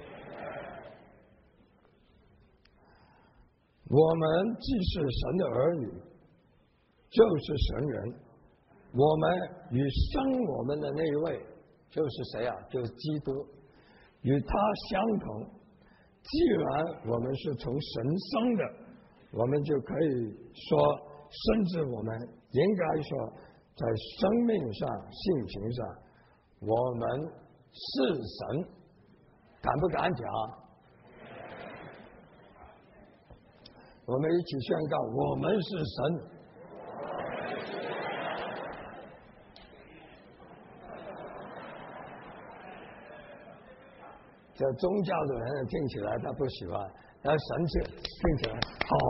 我们既是神的儿女，就是神人。我们与生我们的那一位就是谁就是基督，与他相同。既然我们是从神生的，我们就可以说，甚至我们应该说，在生命上、性情上，我们是神。敢不敢讲？我们一起宣告，我们是神。这宗教的人听起来他不喜欢，但神听起来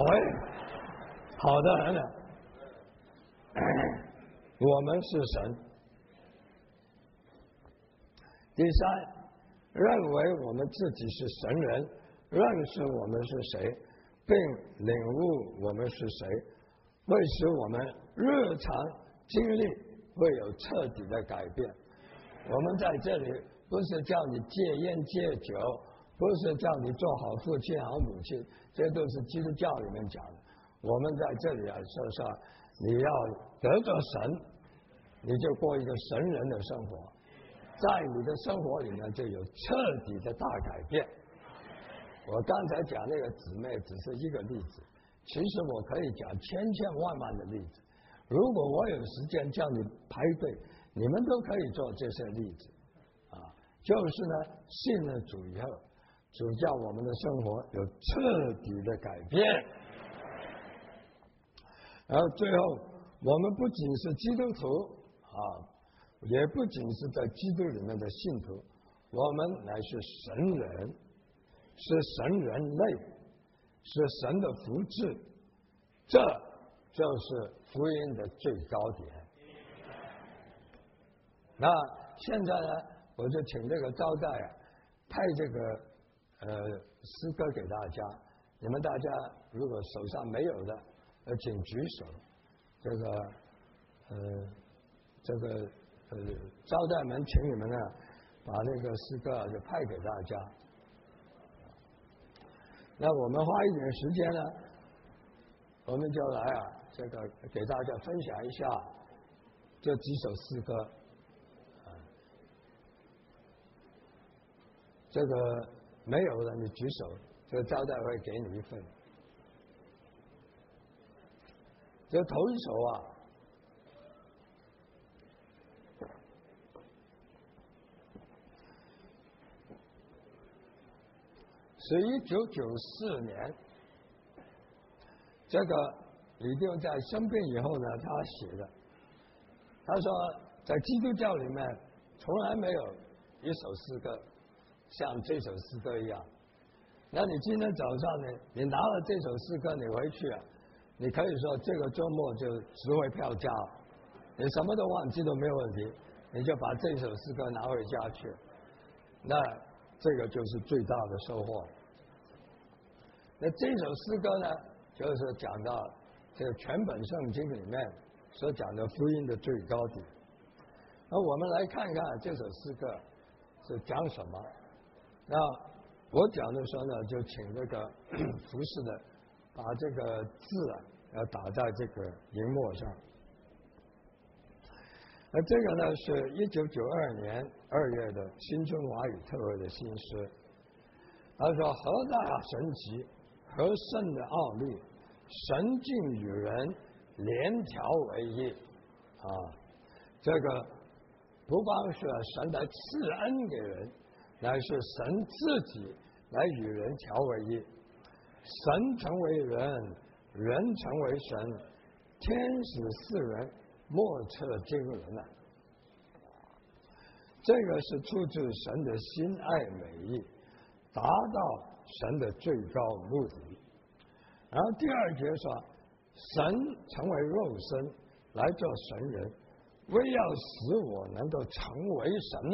好的很了。我们是神。第三，认为我们自己是神人，认识我们是谁，并领悟我们是谁，会使我们日常经历会有彻底的改变。我们在这里不是叫你戒烟戒酒，不是叫你做好父亲好母亲，这都是基督教里面讲的。我们在这里说你要得着神，你就过一个神人的生活。 在你的生活里面就有彻底的大改变。我刚才讲那个姊妹只是一个例子，其实我可以讲千千万万的例子。如果我有时间叫你排队，你们都可以做这些例子啊。就是呢，信了主以后，主叫我们的生活有彻底的改变。然后最后，我们不仅是基督徒啊，也不仅是在基督里面的信徒，我们乃是神人，是神人类，是神的福祉，这就是福音的最高点。那现在呢，我就请这个招待派这个诗歌给大家，你们大家如果手上没有的，请举手。招待们请你们呢，把那个诗歌就派给大家。那我们花一点时间呢，我们就来给大家分享一下这几首诗歌。这个没有的你举手，这个招待会给你一份。这头一首是1994年，这个李定在生病以后呢，他写的。他说，在基督教里面，从来没有一首诗歌像这首诗歌一样。那你今天早上呢，你拿了这首诗歌，你回去你可以说这个周末就值回票价，你什么都忘记都没有问题，你就把这首诗歌拿回家去，那这个就是最大的收获。那这首诗歌呢，就是讲到这个全本圣经里面所讲的福音的最高点。那我们来看看这首诗歌是讲什么。那我讲的时候呢，就请这个服侍的把这个字要打在这个荧幕上。那这个呢是1992年2月的新春华语特会的新诗。他说：何大神奇，何甚的奥秘，神竟与人连调为一这个不光是神来赐恩给人，乃是神自己来与人调为一。神成为人，人成为神，天使四人莫测惊人这个是出自神的心爱美意，达到神的最高目的。然后第二节说，神成为肉身来做神人，为要使我能够成为神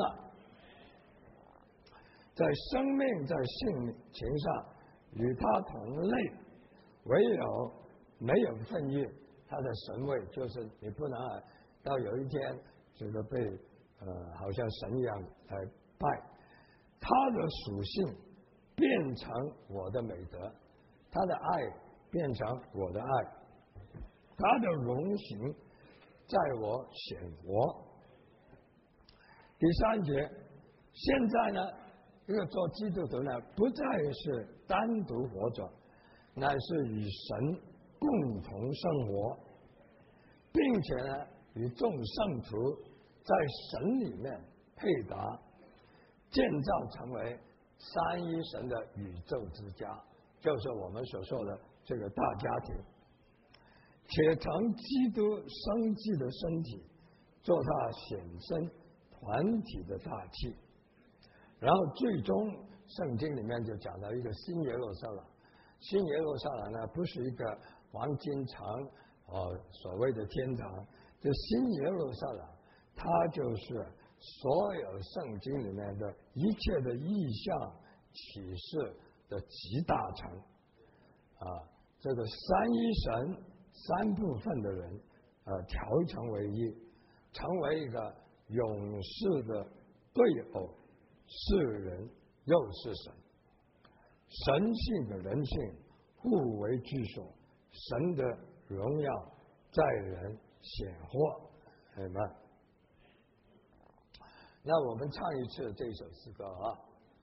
在生命在性情上与他同类，唯有没有分异，他的神位就是你不能到有一天这个被好像神一样来拜，他的属性变成我的美德，他的爱变成我的爱，他的荣行在我显活。第三节，现在呢，这个做基督徒呢，不再是单独活着，乃是与神共同生活，并且呢，与众圣徒在神里面配搭，建造成为三一神的宇宙之家，就是我们所说的这个大家庭，且成基督生机的身体，做他显身团体的大器。然后最终圣经里面就讲到一个新耶路撒冷。新耶路撒冷呢，不是一个黄金城所谓的天堂，这新耶路撒冷它就是所有圣经里面的一切的意象启示的集大成这个三一神三部分的人调成为一，成为一个永世的对偶，是人又是神，神性的人性互为居所，神的荣耀在人显活。 那我们唱一次这首诗歌啊。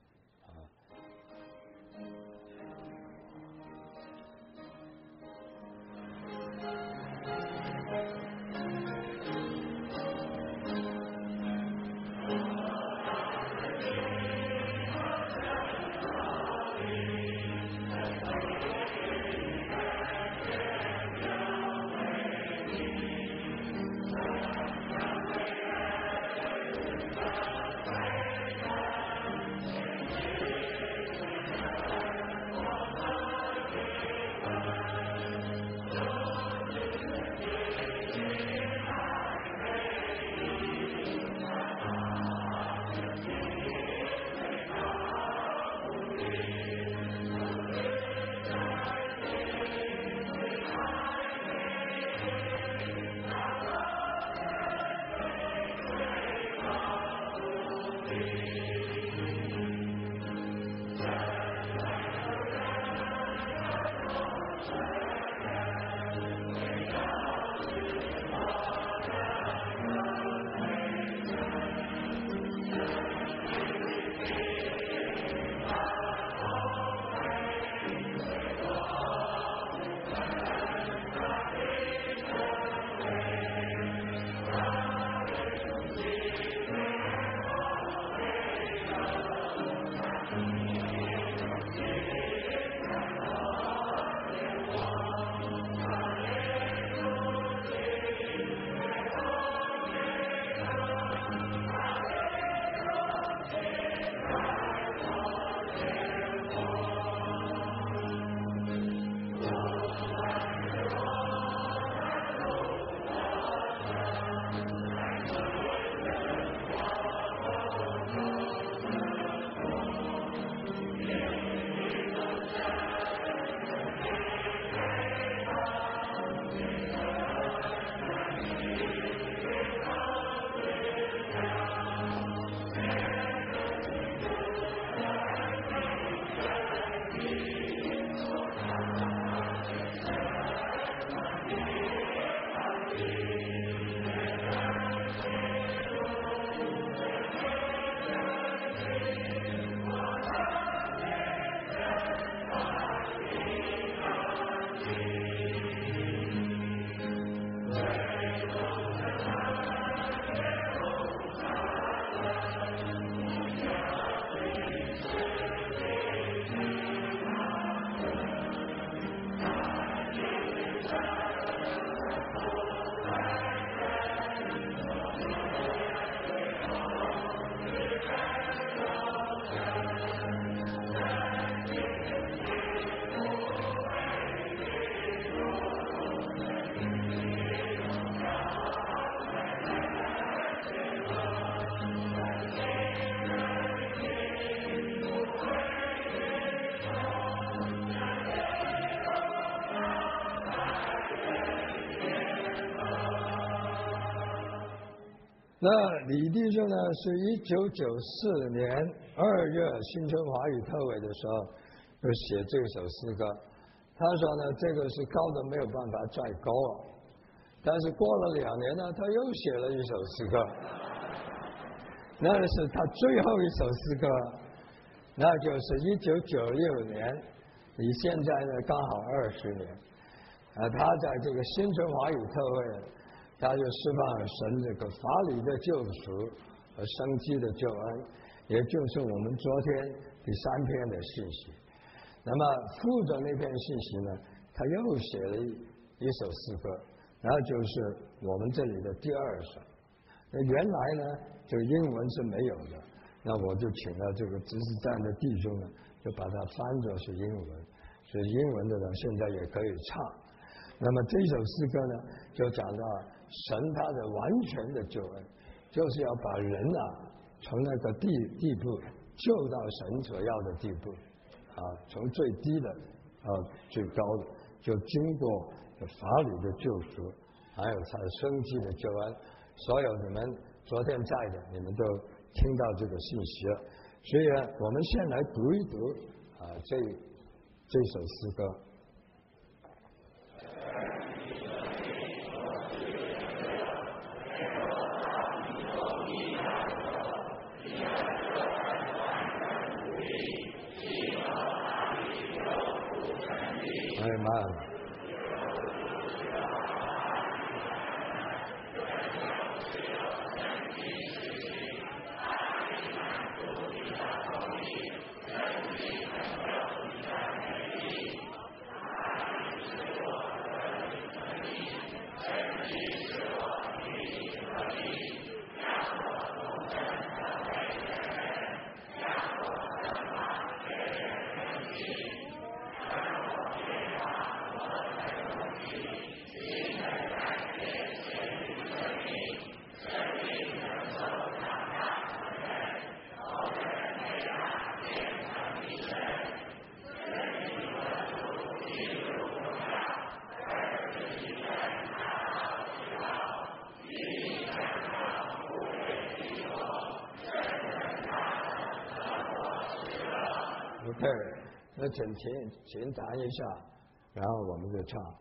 那李弟兄呢，是1994年2月新春华语特会的时候就写这首诗歌。他说呢，这个是高的没有办法再高了。但是过了2年呢，他又写了一首诗歌，那是他最后一首诗歌，那就是1996年，离现在呢刚好20年。他在这个新春华语特会，他就释放了神这个法理的救赎和生机的救恩，也就是我们昨天第3篇的信息。那么附着那篇信息呢，他又写了一首诗歌，然后就是我们这里的第2首。那原来呢，这个英文是没有的，那我就请了这个知识站的弟兄呢，就把它翻作是英文，所以英文的呢现在也可以唱。那么这首诗歌呢，就讲到神他的完全的救恩，就是要把人啊从那个地步救到神所要的地步，从最低的最高的，就经过法理的救赎，还有他的生机的救恩。所有你们昨天在的，你们都听到这个信息了。所以呢，我们先来读一读这首诗歌。 OK， 那请弹一下，然后我们就唱。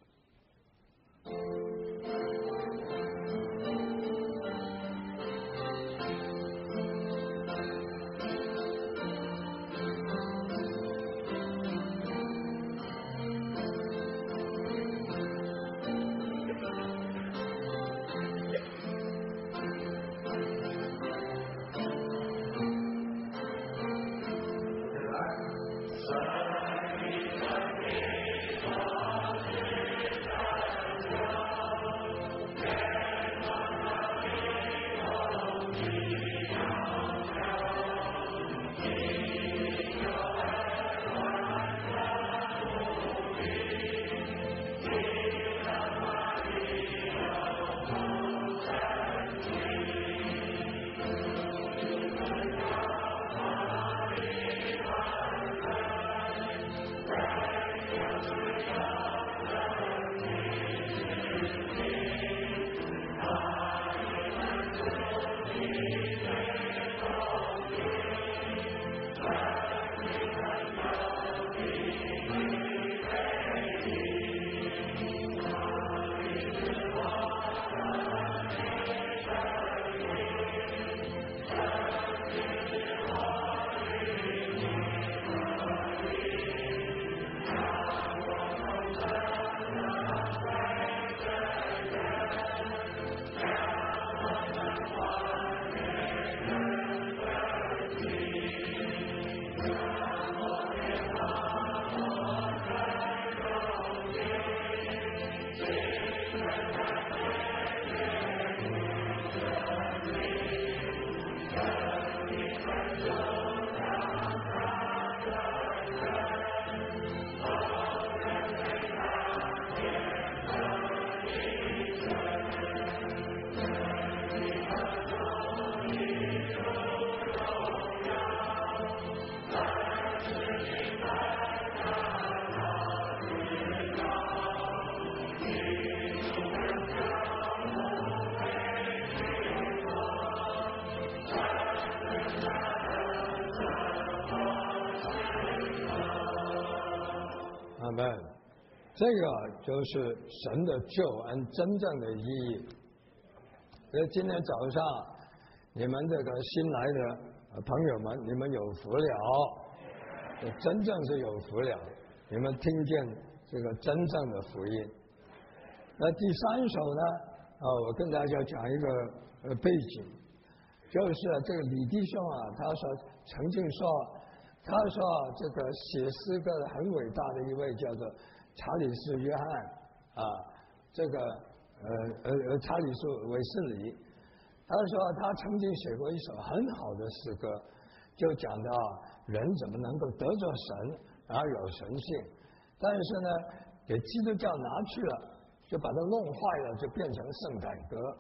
阿们，这个就是神的救恩真正的意义。所以今天早上你们这个新来的朋友们，你们有福了，真正是有福了。你们听见这个真正的福音。那第三首呢，我跟大家讲一个背景，就是这个李弟兄啊，他说曾经说。他说这个写诗歌的很伟大的一位叫做查理斯约翰啊，这个查理斯韦斯理，他说他曾经写过一首很好的诗歌，就讲到人怎么能够得着神，然后有神性，但是呢给基督教拿去了，就把它弄坏了，就变成圣诞歌，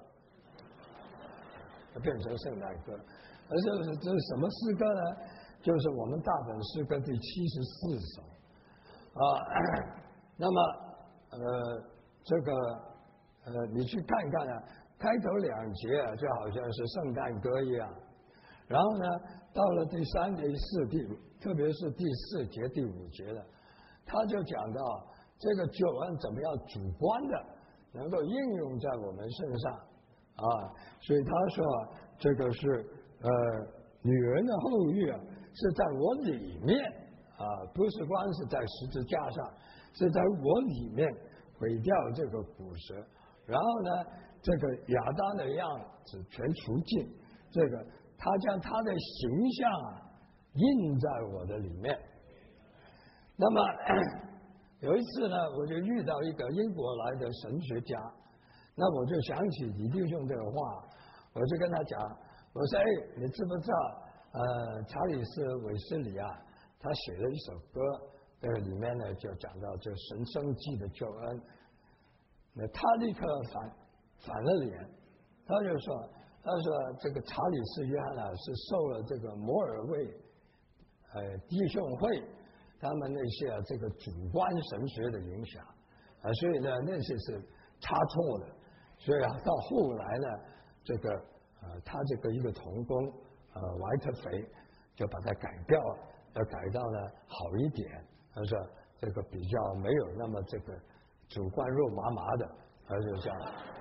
变成圣诞歌。而这是什么诗歌呢？就是我们大本诗歌第74首那么这个你去看看啊，开头2节啊就好像是圣诞歌一样，然后呢到了第3、第4、第5，特别是第4节、第5节的，他就讲到这个救恩怎么样主观的能够应用在我们身上所以他说这个是女人的后裔啊。是在我里面不是光是在十字架上，是在我里面毁掉这个骨舌，然后呢，这个亚当的样子全除尽，这个他将他的形象印在我的里面。那么有一次呢，我就遇到一个英国来的神学家，那我就想起李弟兄这个话，我就跟他讲，我说你知不知道？查理斯韦斯理啊，他写了一首歌，里面呢就讲到这神生祭的救恩。那他立刻反了脸，他就说这个查理斯约翰是受了这个摩尔卫弟兄会他们那些这个主观神学的影响所以呢那些是差错的，所以到后来呢这个他这个一个同工。怀特菲就把它改掉， 要改到呢好一点，他说这个比较没有那么这个主观肉麻麻的，他就这样。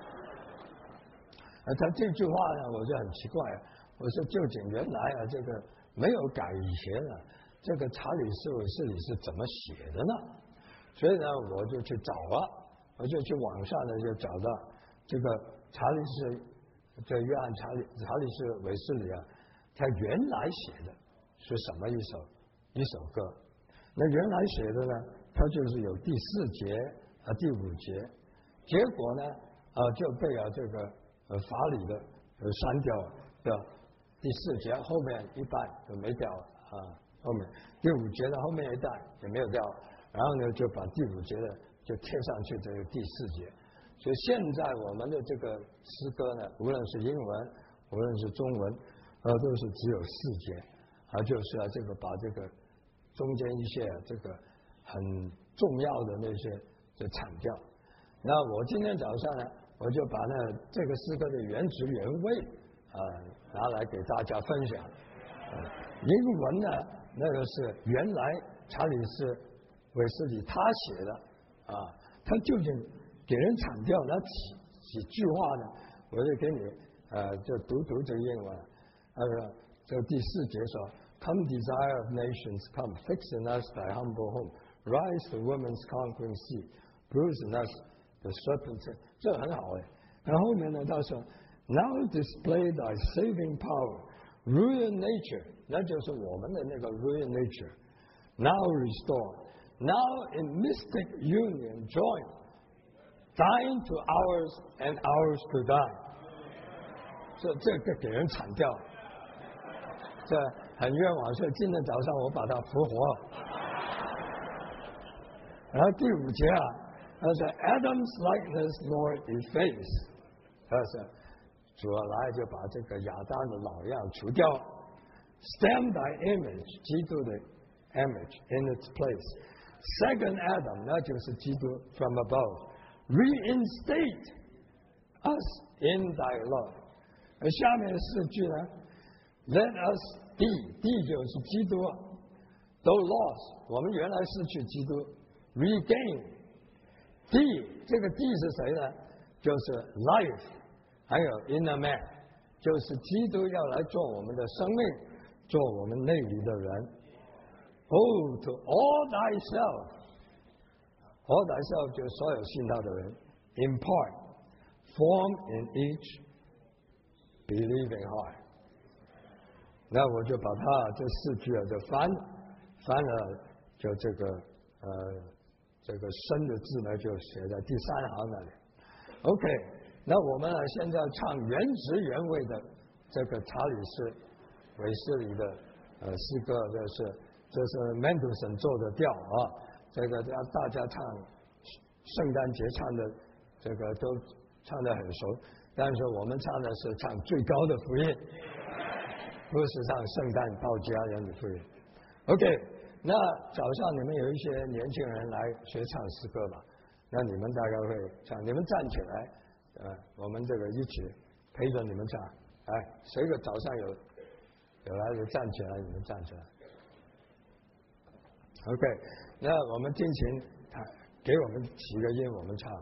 他这句话呢，我就很奇怪，我说究竟原来啊这个没有改以前啊，这个查理斯韦斯理是怎么写的呢？所以呢，我就去找了，我就去网上呢就找到这个这约翰查理斯韦斯理啊，他原来写的是什么一首歌？那原来写的呢，他就是有第4节第5节，结果呢就被这个法理的删掉了，对吧？第4节后面一半就没掉了后面第5节的后面一半也没有掉，然后呢就把第5节的就贴上去这个第4节，所以现在我们的这个诗歌呢，无论是英文，无论是中文，都是只有4节，就是这个把这个中间一些这个很重要的那些就铲掉。那我今天早上呢，我就把这个诗歌的原汁原味拿来给大家分享。英文呢，那个是原来查理斯韦斯理他写的他究竟给人铲掉那几句话呢？我就给你就读这个英文。这第4节说 ，Come desire of nations, come fix in us thy humble home, rise the woman's conquering sea, bruise in us the serpent's， 这很好然后后面呢，他说 ，Now display thy saving power, ruin nature， 那就是我们的那个 ruin nature。Now restore, now in mystic union join, thine to ours and ours to thine。这个给人铲掉，这很冤枉，所以今天早上我把它复活了。然后第5节他说 Adam's likeness Lord efface， 他说主来就把这个亚当的老样除掉 ，Stamp thy image， 基督的 image in its place。Second Adam， 那就是基督 from above，reinstate us in thy love。而下面4句呢 ，Let us be， 就是基督 ，though lost， 我们原来失去基督 ，regain。D 这个 D 是谁呢？就是 life， 还有 inner man， 就是基督要来做我们的生命，做我们内里的人。Oh, to all thyself，all thyself 就是所有信他的人 ，impart form in each believing heart。那我就把它这4句就翻了，就这个深的字呢，就写在第3行那里。OK， 那我们现在唱原汁原味的这个查理斯韦斯理的诗歌，这是 Mendelssohn 做的调这个让大家唱圣诞节唱的这个都唱得很熟，但是我们唱的是唱最高的福音，不是唱圣诞报家人的福音。OK。那早上你们有一些年轻人来学唱诗歌吧，那你们大概会唱，你们站起来，我们这个一起陪着你们唱，谁个早上有来就站起来，你们站起来。OK， 那我们听琴，给我们起个音，我们唱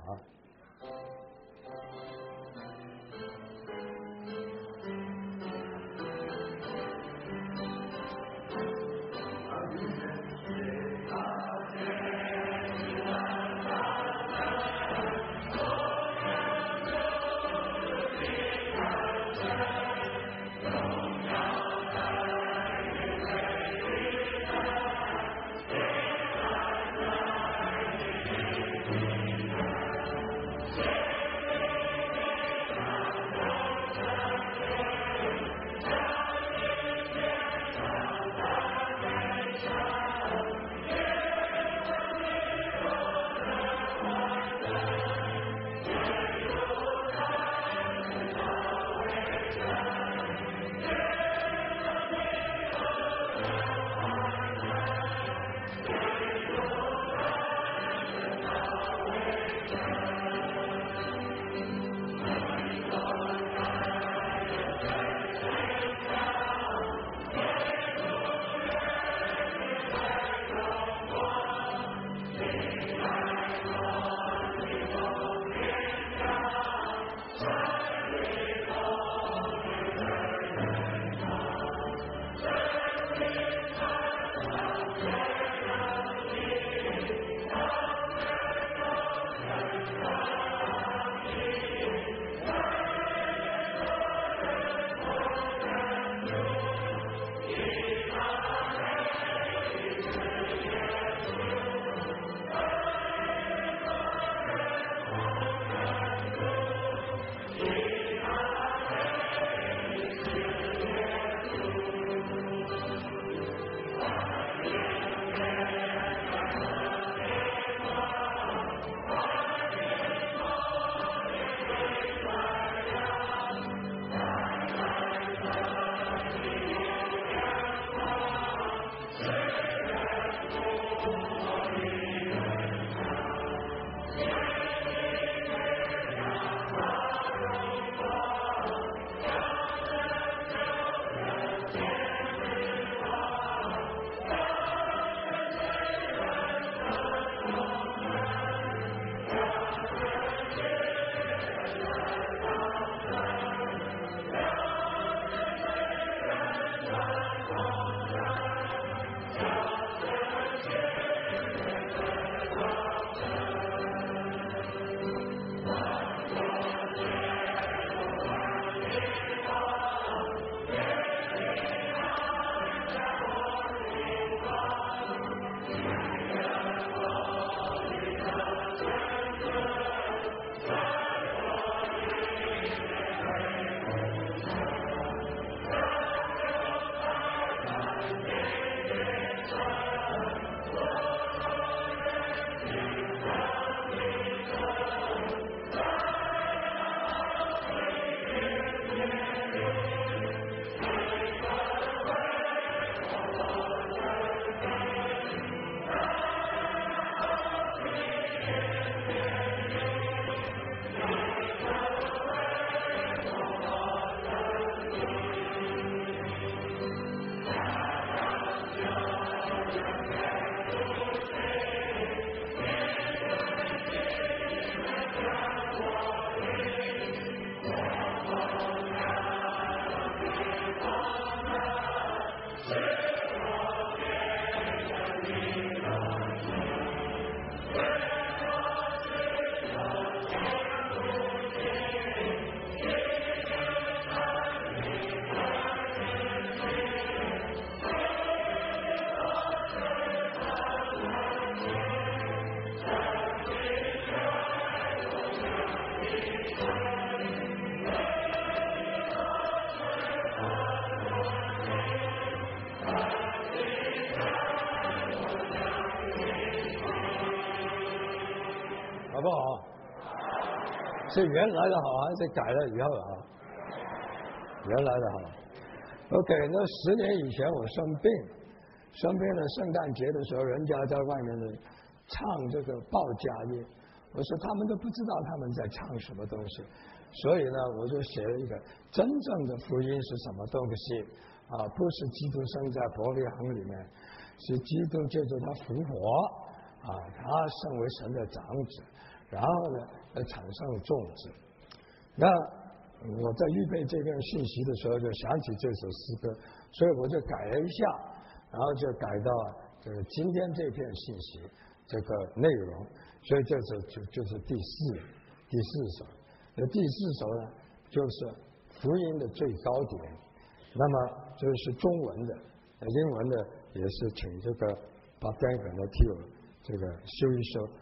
好不好？是原来的好还是改了以后好？原来的好。OK， 那10年以前我生病了，圣诞节的时候，人家在外面呢唱这个报佳音，我说他们都不知道他们在唱什么东西，所以呢，我就写了一个真正的福音是什么东西啊？不是基督生在伯利恒里面，是基督借着他复活啊，他成为神的长子，然后呢，产生众子。那我在预备这篇信息的时候，就想起这首诗歌，所以我就改了一下，然后就改到这个今天这篇信息这个内容，所以这首就是第四首。那第4首呢，就是福音的最高点。那么这是中文的，英文的也是请这个把单本来替我这个修一修。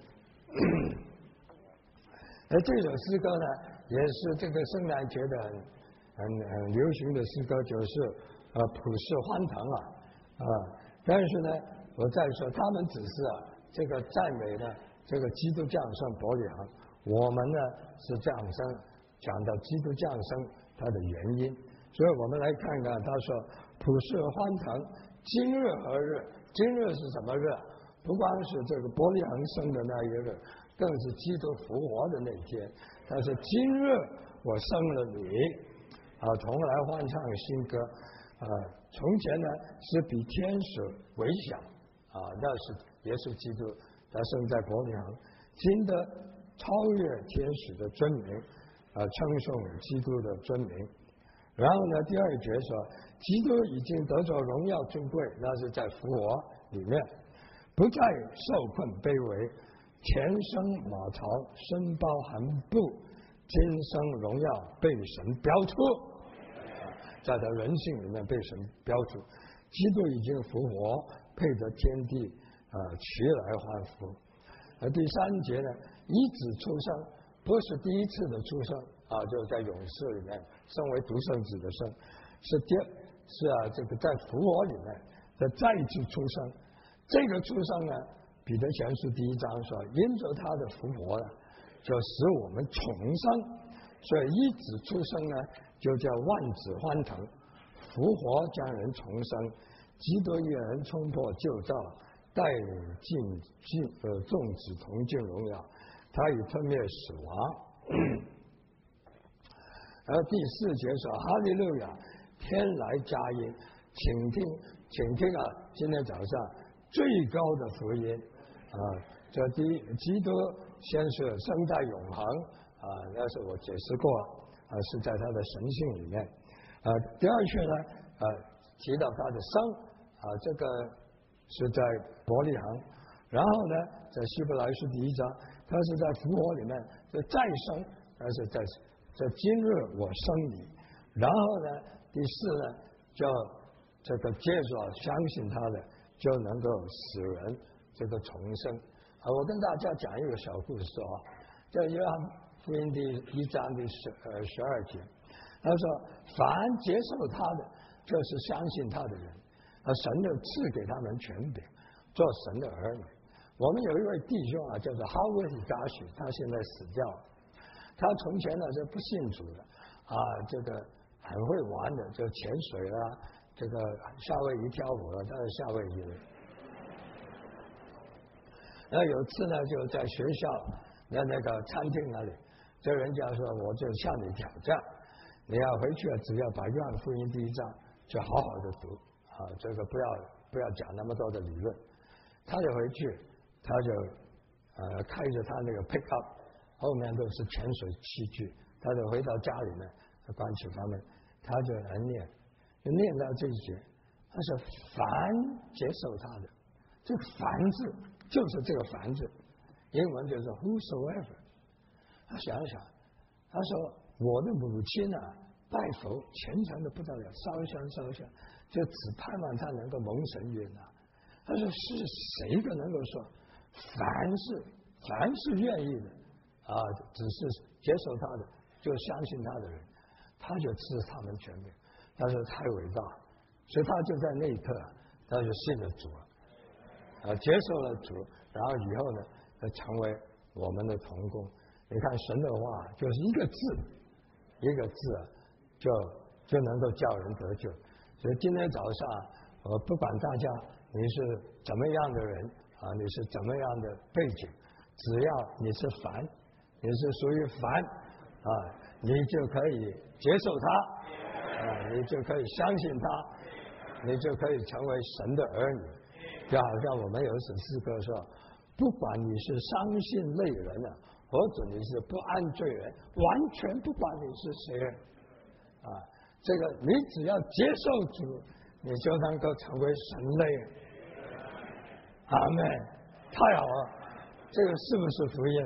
而这首诗歌呢，也是这个圣诞节的很流行的诗歌，就是普世欢腾但是呢，我再说，他们只是这个赞美呢这个基督降生伯利恒，我们呢是降生，讲到基督降生它的原因，所以我们来看看，他说普世欢腾，今日何日？今日是什么日？不光是这个伯利恒生的那一日，更是基督复活的那天。他说今日我生了你从来欢唱新歌从前呢是比天使微小那是耶稣基督，他生在伯利恒，今的超越天使的尊名称颂基督的尊名。然后呢，第2节说基督已经得着荣耀尊贵，那是在复活里面，不再受困卑微，前生马槽身包寒布，今生荣耀被神标出在他人性里面被神标出。 基督已经复活，配得天地齐来欢呼。第3节呢，一子出生，不是第一次的出生就是在勇士里面身为独生子的生，是这个在复活里面的再一次出生。这个出生呢，彼得前书第1章说，因着他的复活呢，就使我们重生。所以一子出生呢，就叫万子欢腾。复活将人重生，基督一人冲破旧造，带进众子同进荣耀，他已吞灭死亡。而第4节说，哈利路亚，天来佳音，请听今天早上最高的福音这基督先是生在永恒那是我解释过是在他的神性里面第二句呢提到他的生这个是在伯利恒，然后呢在希伯来书第1章，他是在复活里面的再生，但是在今日我生你，然后呢第4呢就这个接着相信他的就能够使人这个重生我跟大家讲一个小故事在约翰福音第1章第12节，他说凡接受他的就是相信他的人神就赐给他们权柄做神的儿女。我们有一位弟兄叫做哈维·加许，他现在死掉了。他从前呢是不信主的这个很会玩的，就潜水这个夏威夷跳舞他是夏威夷人。然后有次呢就在学校那个餐厅那里，这人家说我就向你挑战，你要回去只要把约翰福音第1章就好好的读这个不要讲那么多的理论。他就回去，他就开着他那个 pick up， 后面都是潜水器具，他就回到家里面关起房门，他就来念到这一节，他说凡接受他的，这个凡字就是这个凡字，英文就是 whosoever。 他想一想，他说我的母亲拜佛虔诚的不得了，烧香，就只盼望他能够蒙神悦纳。他说是谁个能够说凡是愿意的只是接受他的就相信他的人，他就赐他们权柄。他说太伟大，所以他就在那一刻他就信了主接受了主，然后以后呢成为我们的同工。你看神的话就是一个字就能够叫人得救。所以今天早上我不管大家你是怎么样的人你是怎么样的背景，只要你是凡，你是属于凡你就可以接受他你就可以相信他，你就可以成为神的儿女。就好像我们有一首诗歌说，不管你是伤心泪人或者你是不安罪人，完全不管你是谁人这个你只要接受主，你就能够成为神类。阿们，太好了，这个是不是福音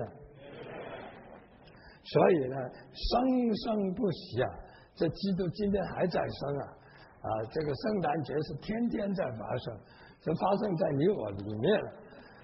所以呢生生不息这基督今天还在生这个圣诞节是天天在发生，就发生在你我里面了。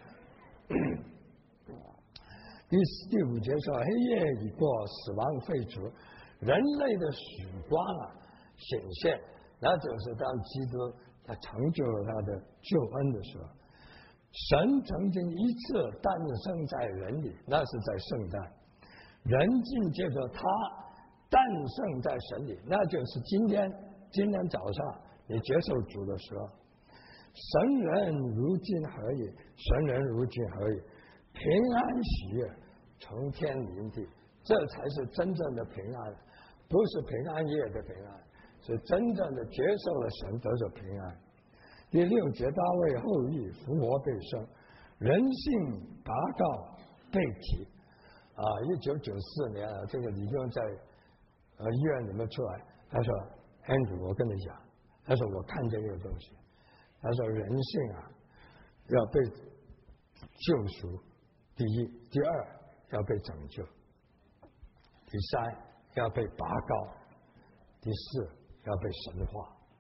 第5节说，黑夜已过，死亡废除，人类的曙光显现，那就是当基督他成就了他的救恩的时候。神曾经一次诞生在人里，那是在圣诞，人竟借着他诞生在神里，那就是今天早上你接受主的时候。神人如今何以？神人如今何以？平安喜悦，从天临地，这才是真正的平安，不是平安夜的平安，是真正的接受了神得着平安。第6节，大卫后裔复活被生，人性拔膏被提1994年这个李兄在医院里面出来，他说 Andrew 我跟你讲，他说我看见一个东西，他说人性要被救赎，第1，第2要被拯救，第3要被拔高，第4要被神化。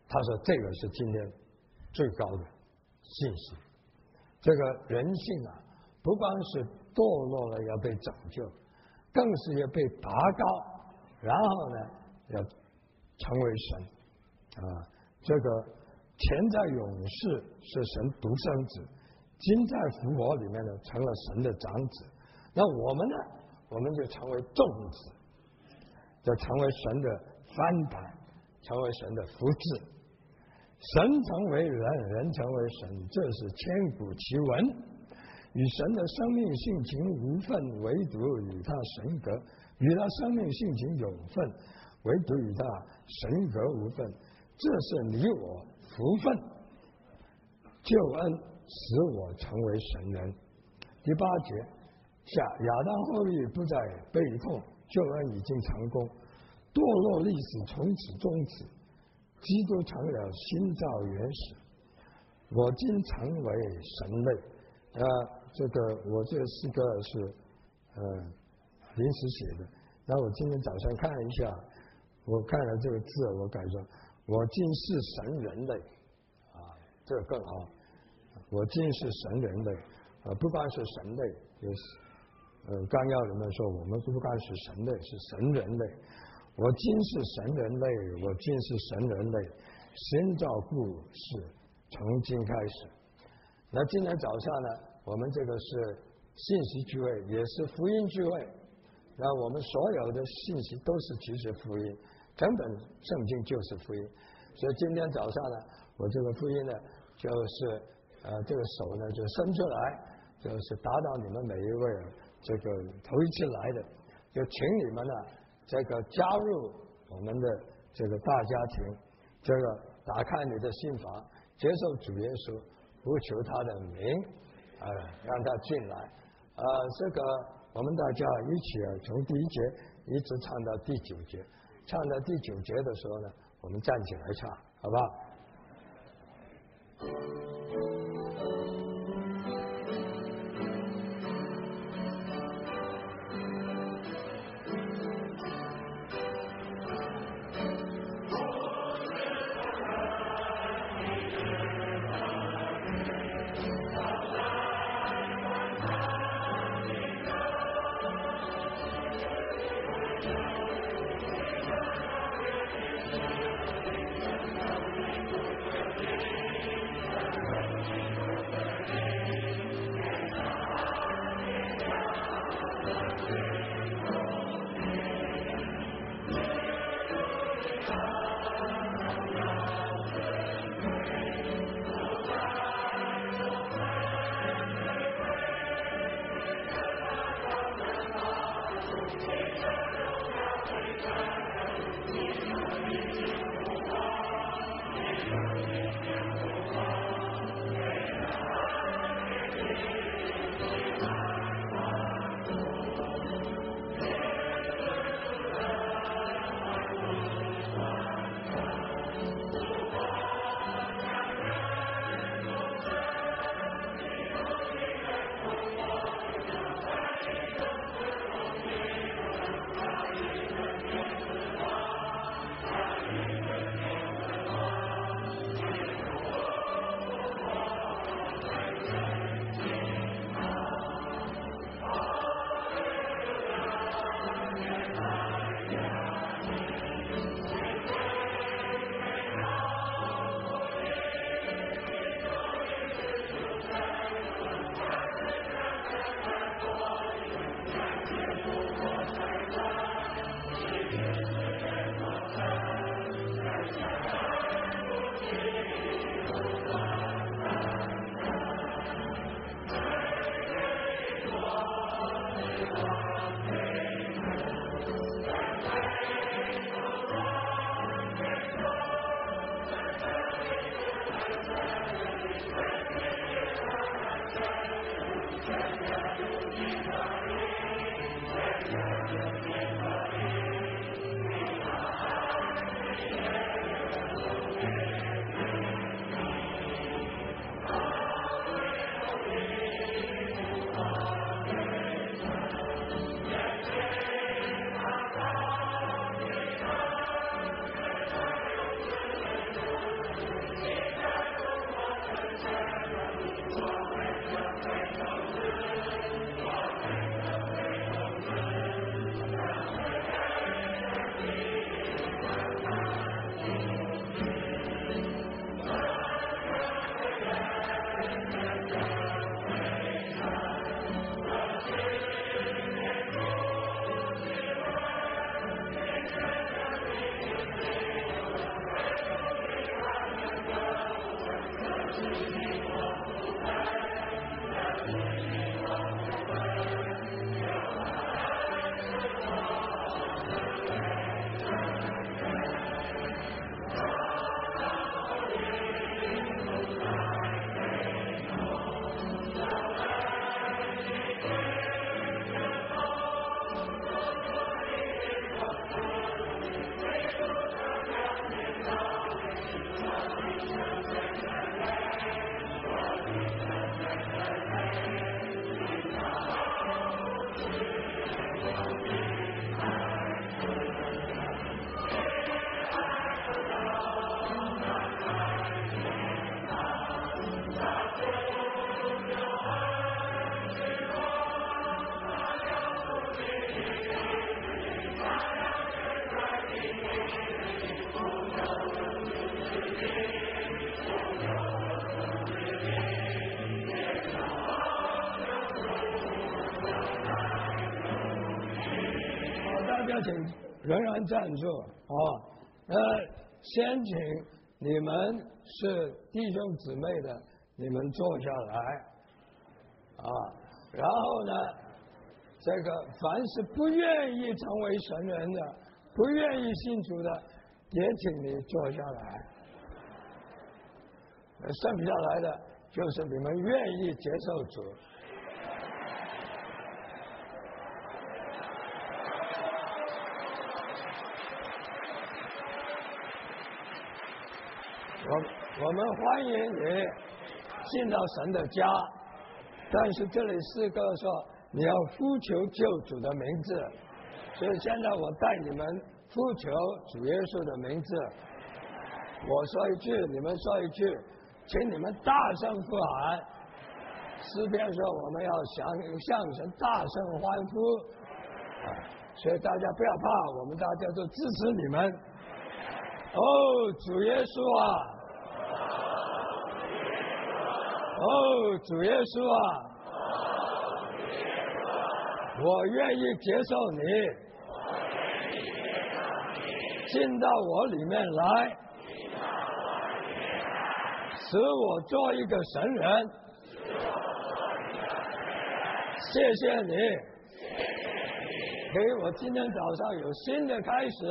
他说这个是今天最高的信息。这个人性啊，不光是堕落了要被拯救，更是要被拔高，然后呢要成为神啊。这个前在永世是神独生子，今在复活里面呢成了神的长子。那我们呢，我们就成为众子，就成为神的翻版，成为神的复制。神成为人，人成为神，这是千古奇闻。与神的生命性情无分，唯独与他神格；与他生命性情有分，唯独与他神格无分。这是你我福分，救恩使我成为神人。第8节下，亚当后裔不再悲痛，救恩已经成功，堕落历史从此终止。基督成了新造原始，我今成为神类。这个我这诗歌是临时写的，然后我今天早上看了一下，我看了这个字，我改说我今是神人类啊，这个更好。我今是神人类不光是神类，也是纲要里面说我们不光是神类，是神人类。我今是神人类，我今是神人类，先照故事，从今开始。那今天早上呢，我们这个是信息聚会，也是福音聚会。那我们所有的信息都是其实福音，整本圣经就是福音。所以今天早上呢，我这个福音呢，就是这个手呢就伸出来，就是打倒你们每一位这个头一次来的，就请你们呢这个加入我们的这个大家庭，这个打开你的心房，接受主耶稣，呼求他的名，让他进来。这个我们大家一起从第1节一直唱到第9节，唱到第9节的时候呢，我们站起来唱，好不好？ 请仍然站住啊！先请你们是弟兄姊妹的，你们坐下来啊。然后呢，这个凡是不愿意成为神人的，不愿意信主的，也请你坐下来。剩下来的就是你们愿意接受主。我们欢迎你进到神的家，但是这里诗歌说你要呼求救主的名字，所以现在我带你们呼求主耶稣的名字。我说一句，你们说一句，请你们大声呼喊。诗篇说我们要向神大声欢呼，所以大家不要怕，我们大家都支持你们。哦，主耶稣啊！哦，主耶稣啊！我愿意接受你，进到我里面来，使我做一个神人。谢谢你，给我今天早上有新的开始。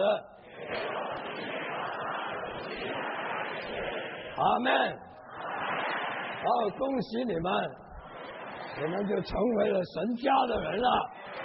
阿门。好，恭喜你们，你们就成为了神家的人了。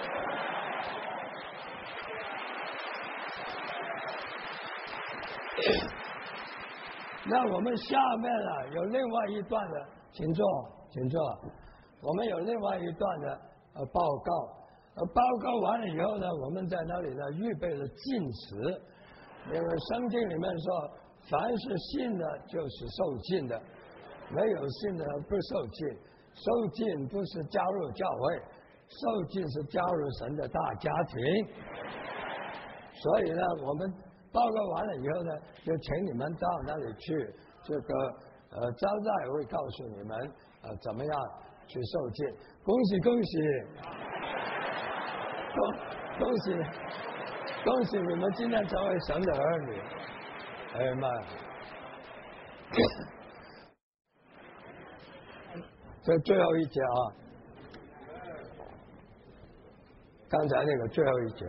那我们下面啊有另外一段的，请坐，请坐。我们有另外一段的报告，报告完了以后呢，我们在那里呢预备了禁词，因为圣经里面说，凡是信的，就是受禁的。没有信的不受禁，受禁不是加入教会，受禁是加入神的大家庭。所以呢，我们报告完了以后呢，就请你们到那里去，这个招待会告诉你们怎么样去受禁。恭喜恭喜，恭喜你们今天成为神的儿女，哎妈！这最后一节啊，刚才那个最后一节。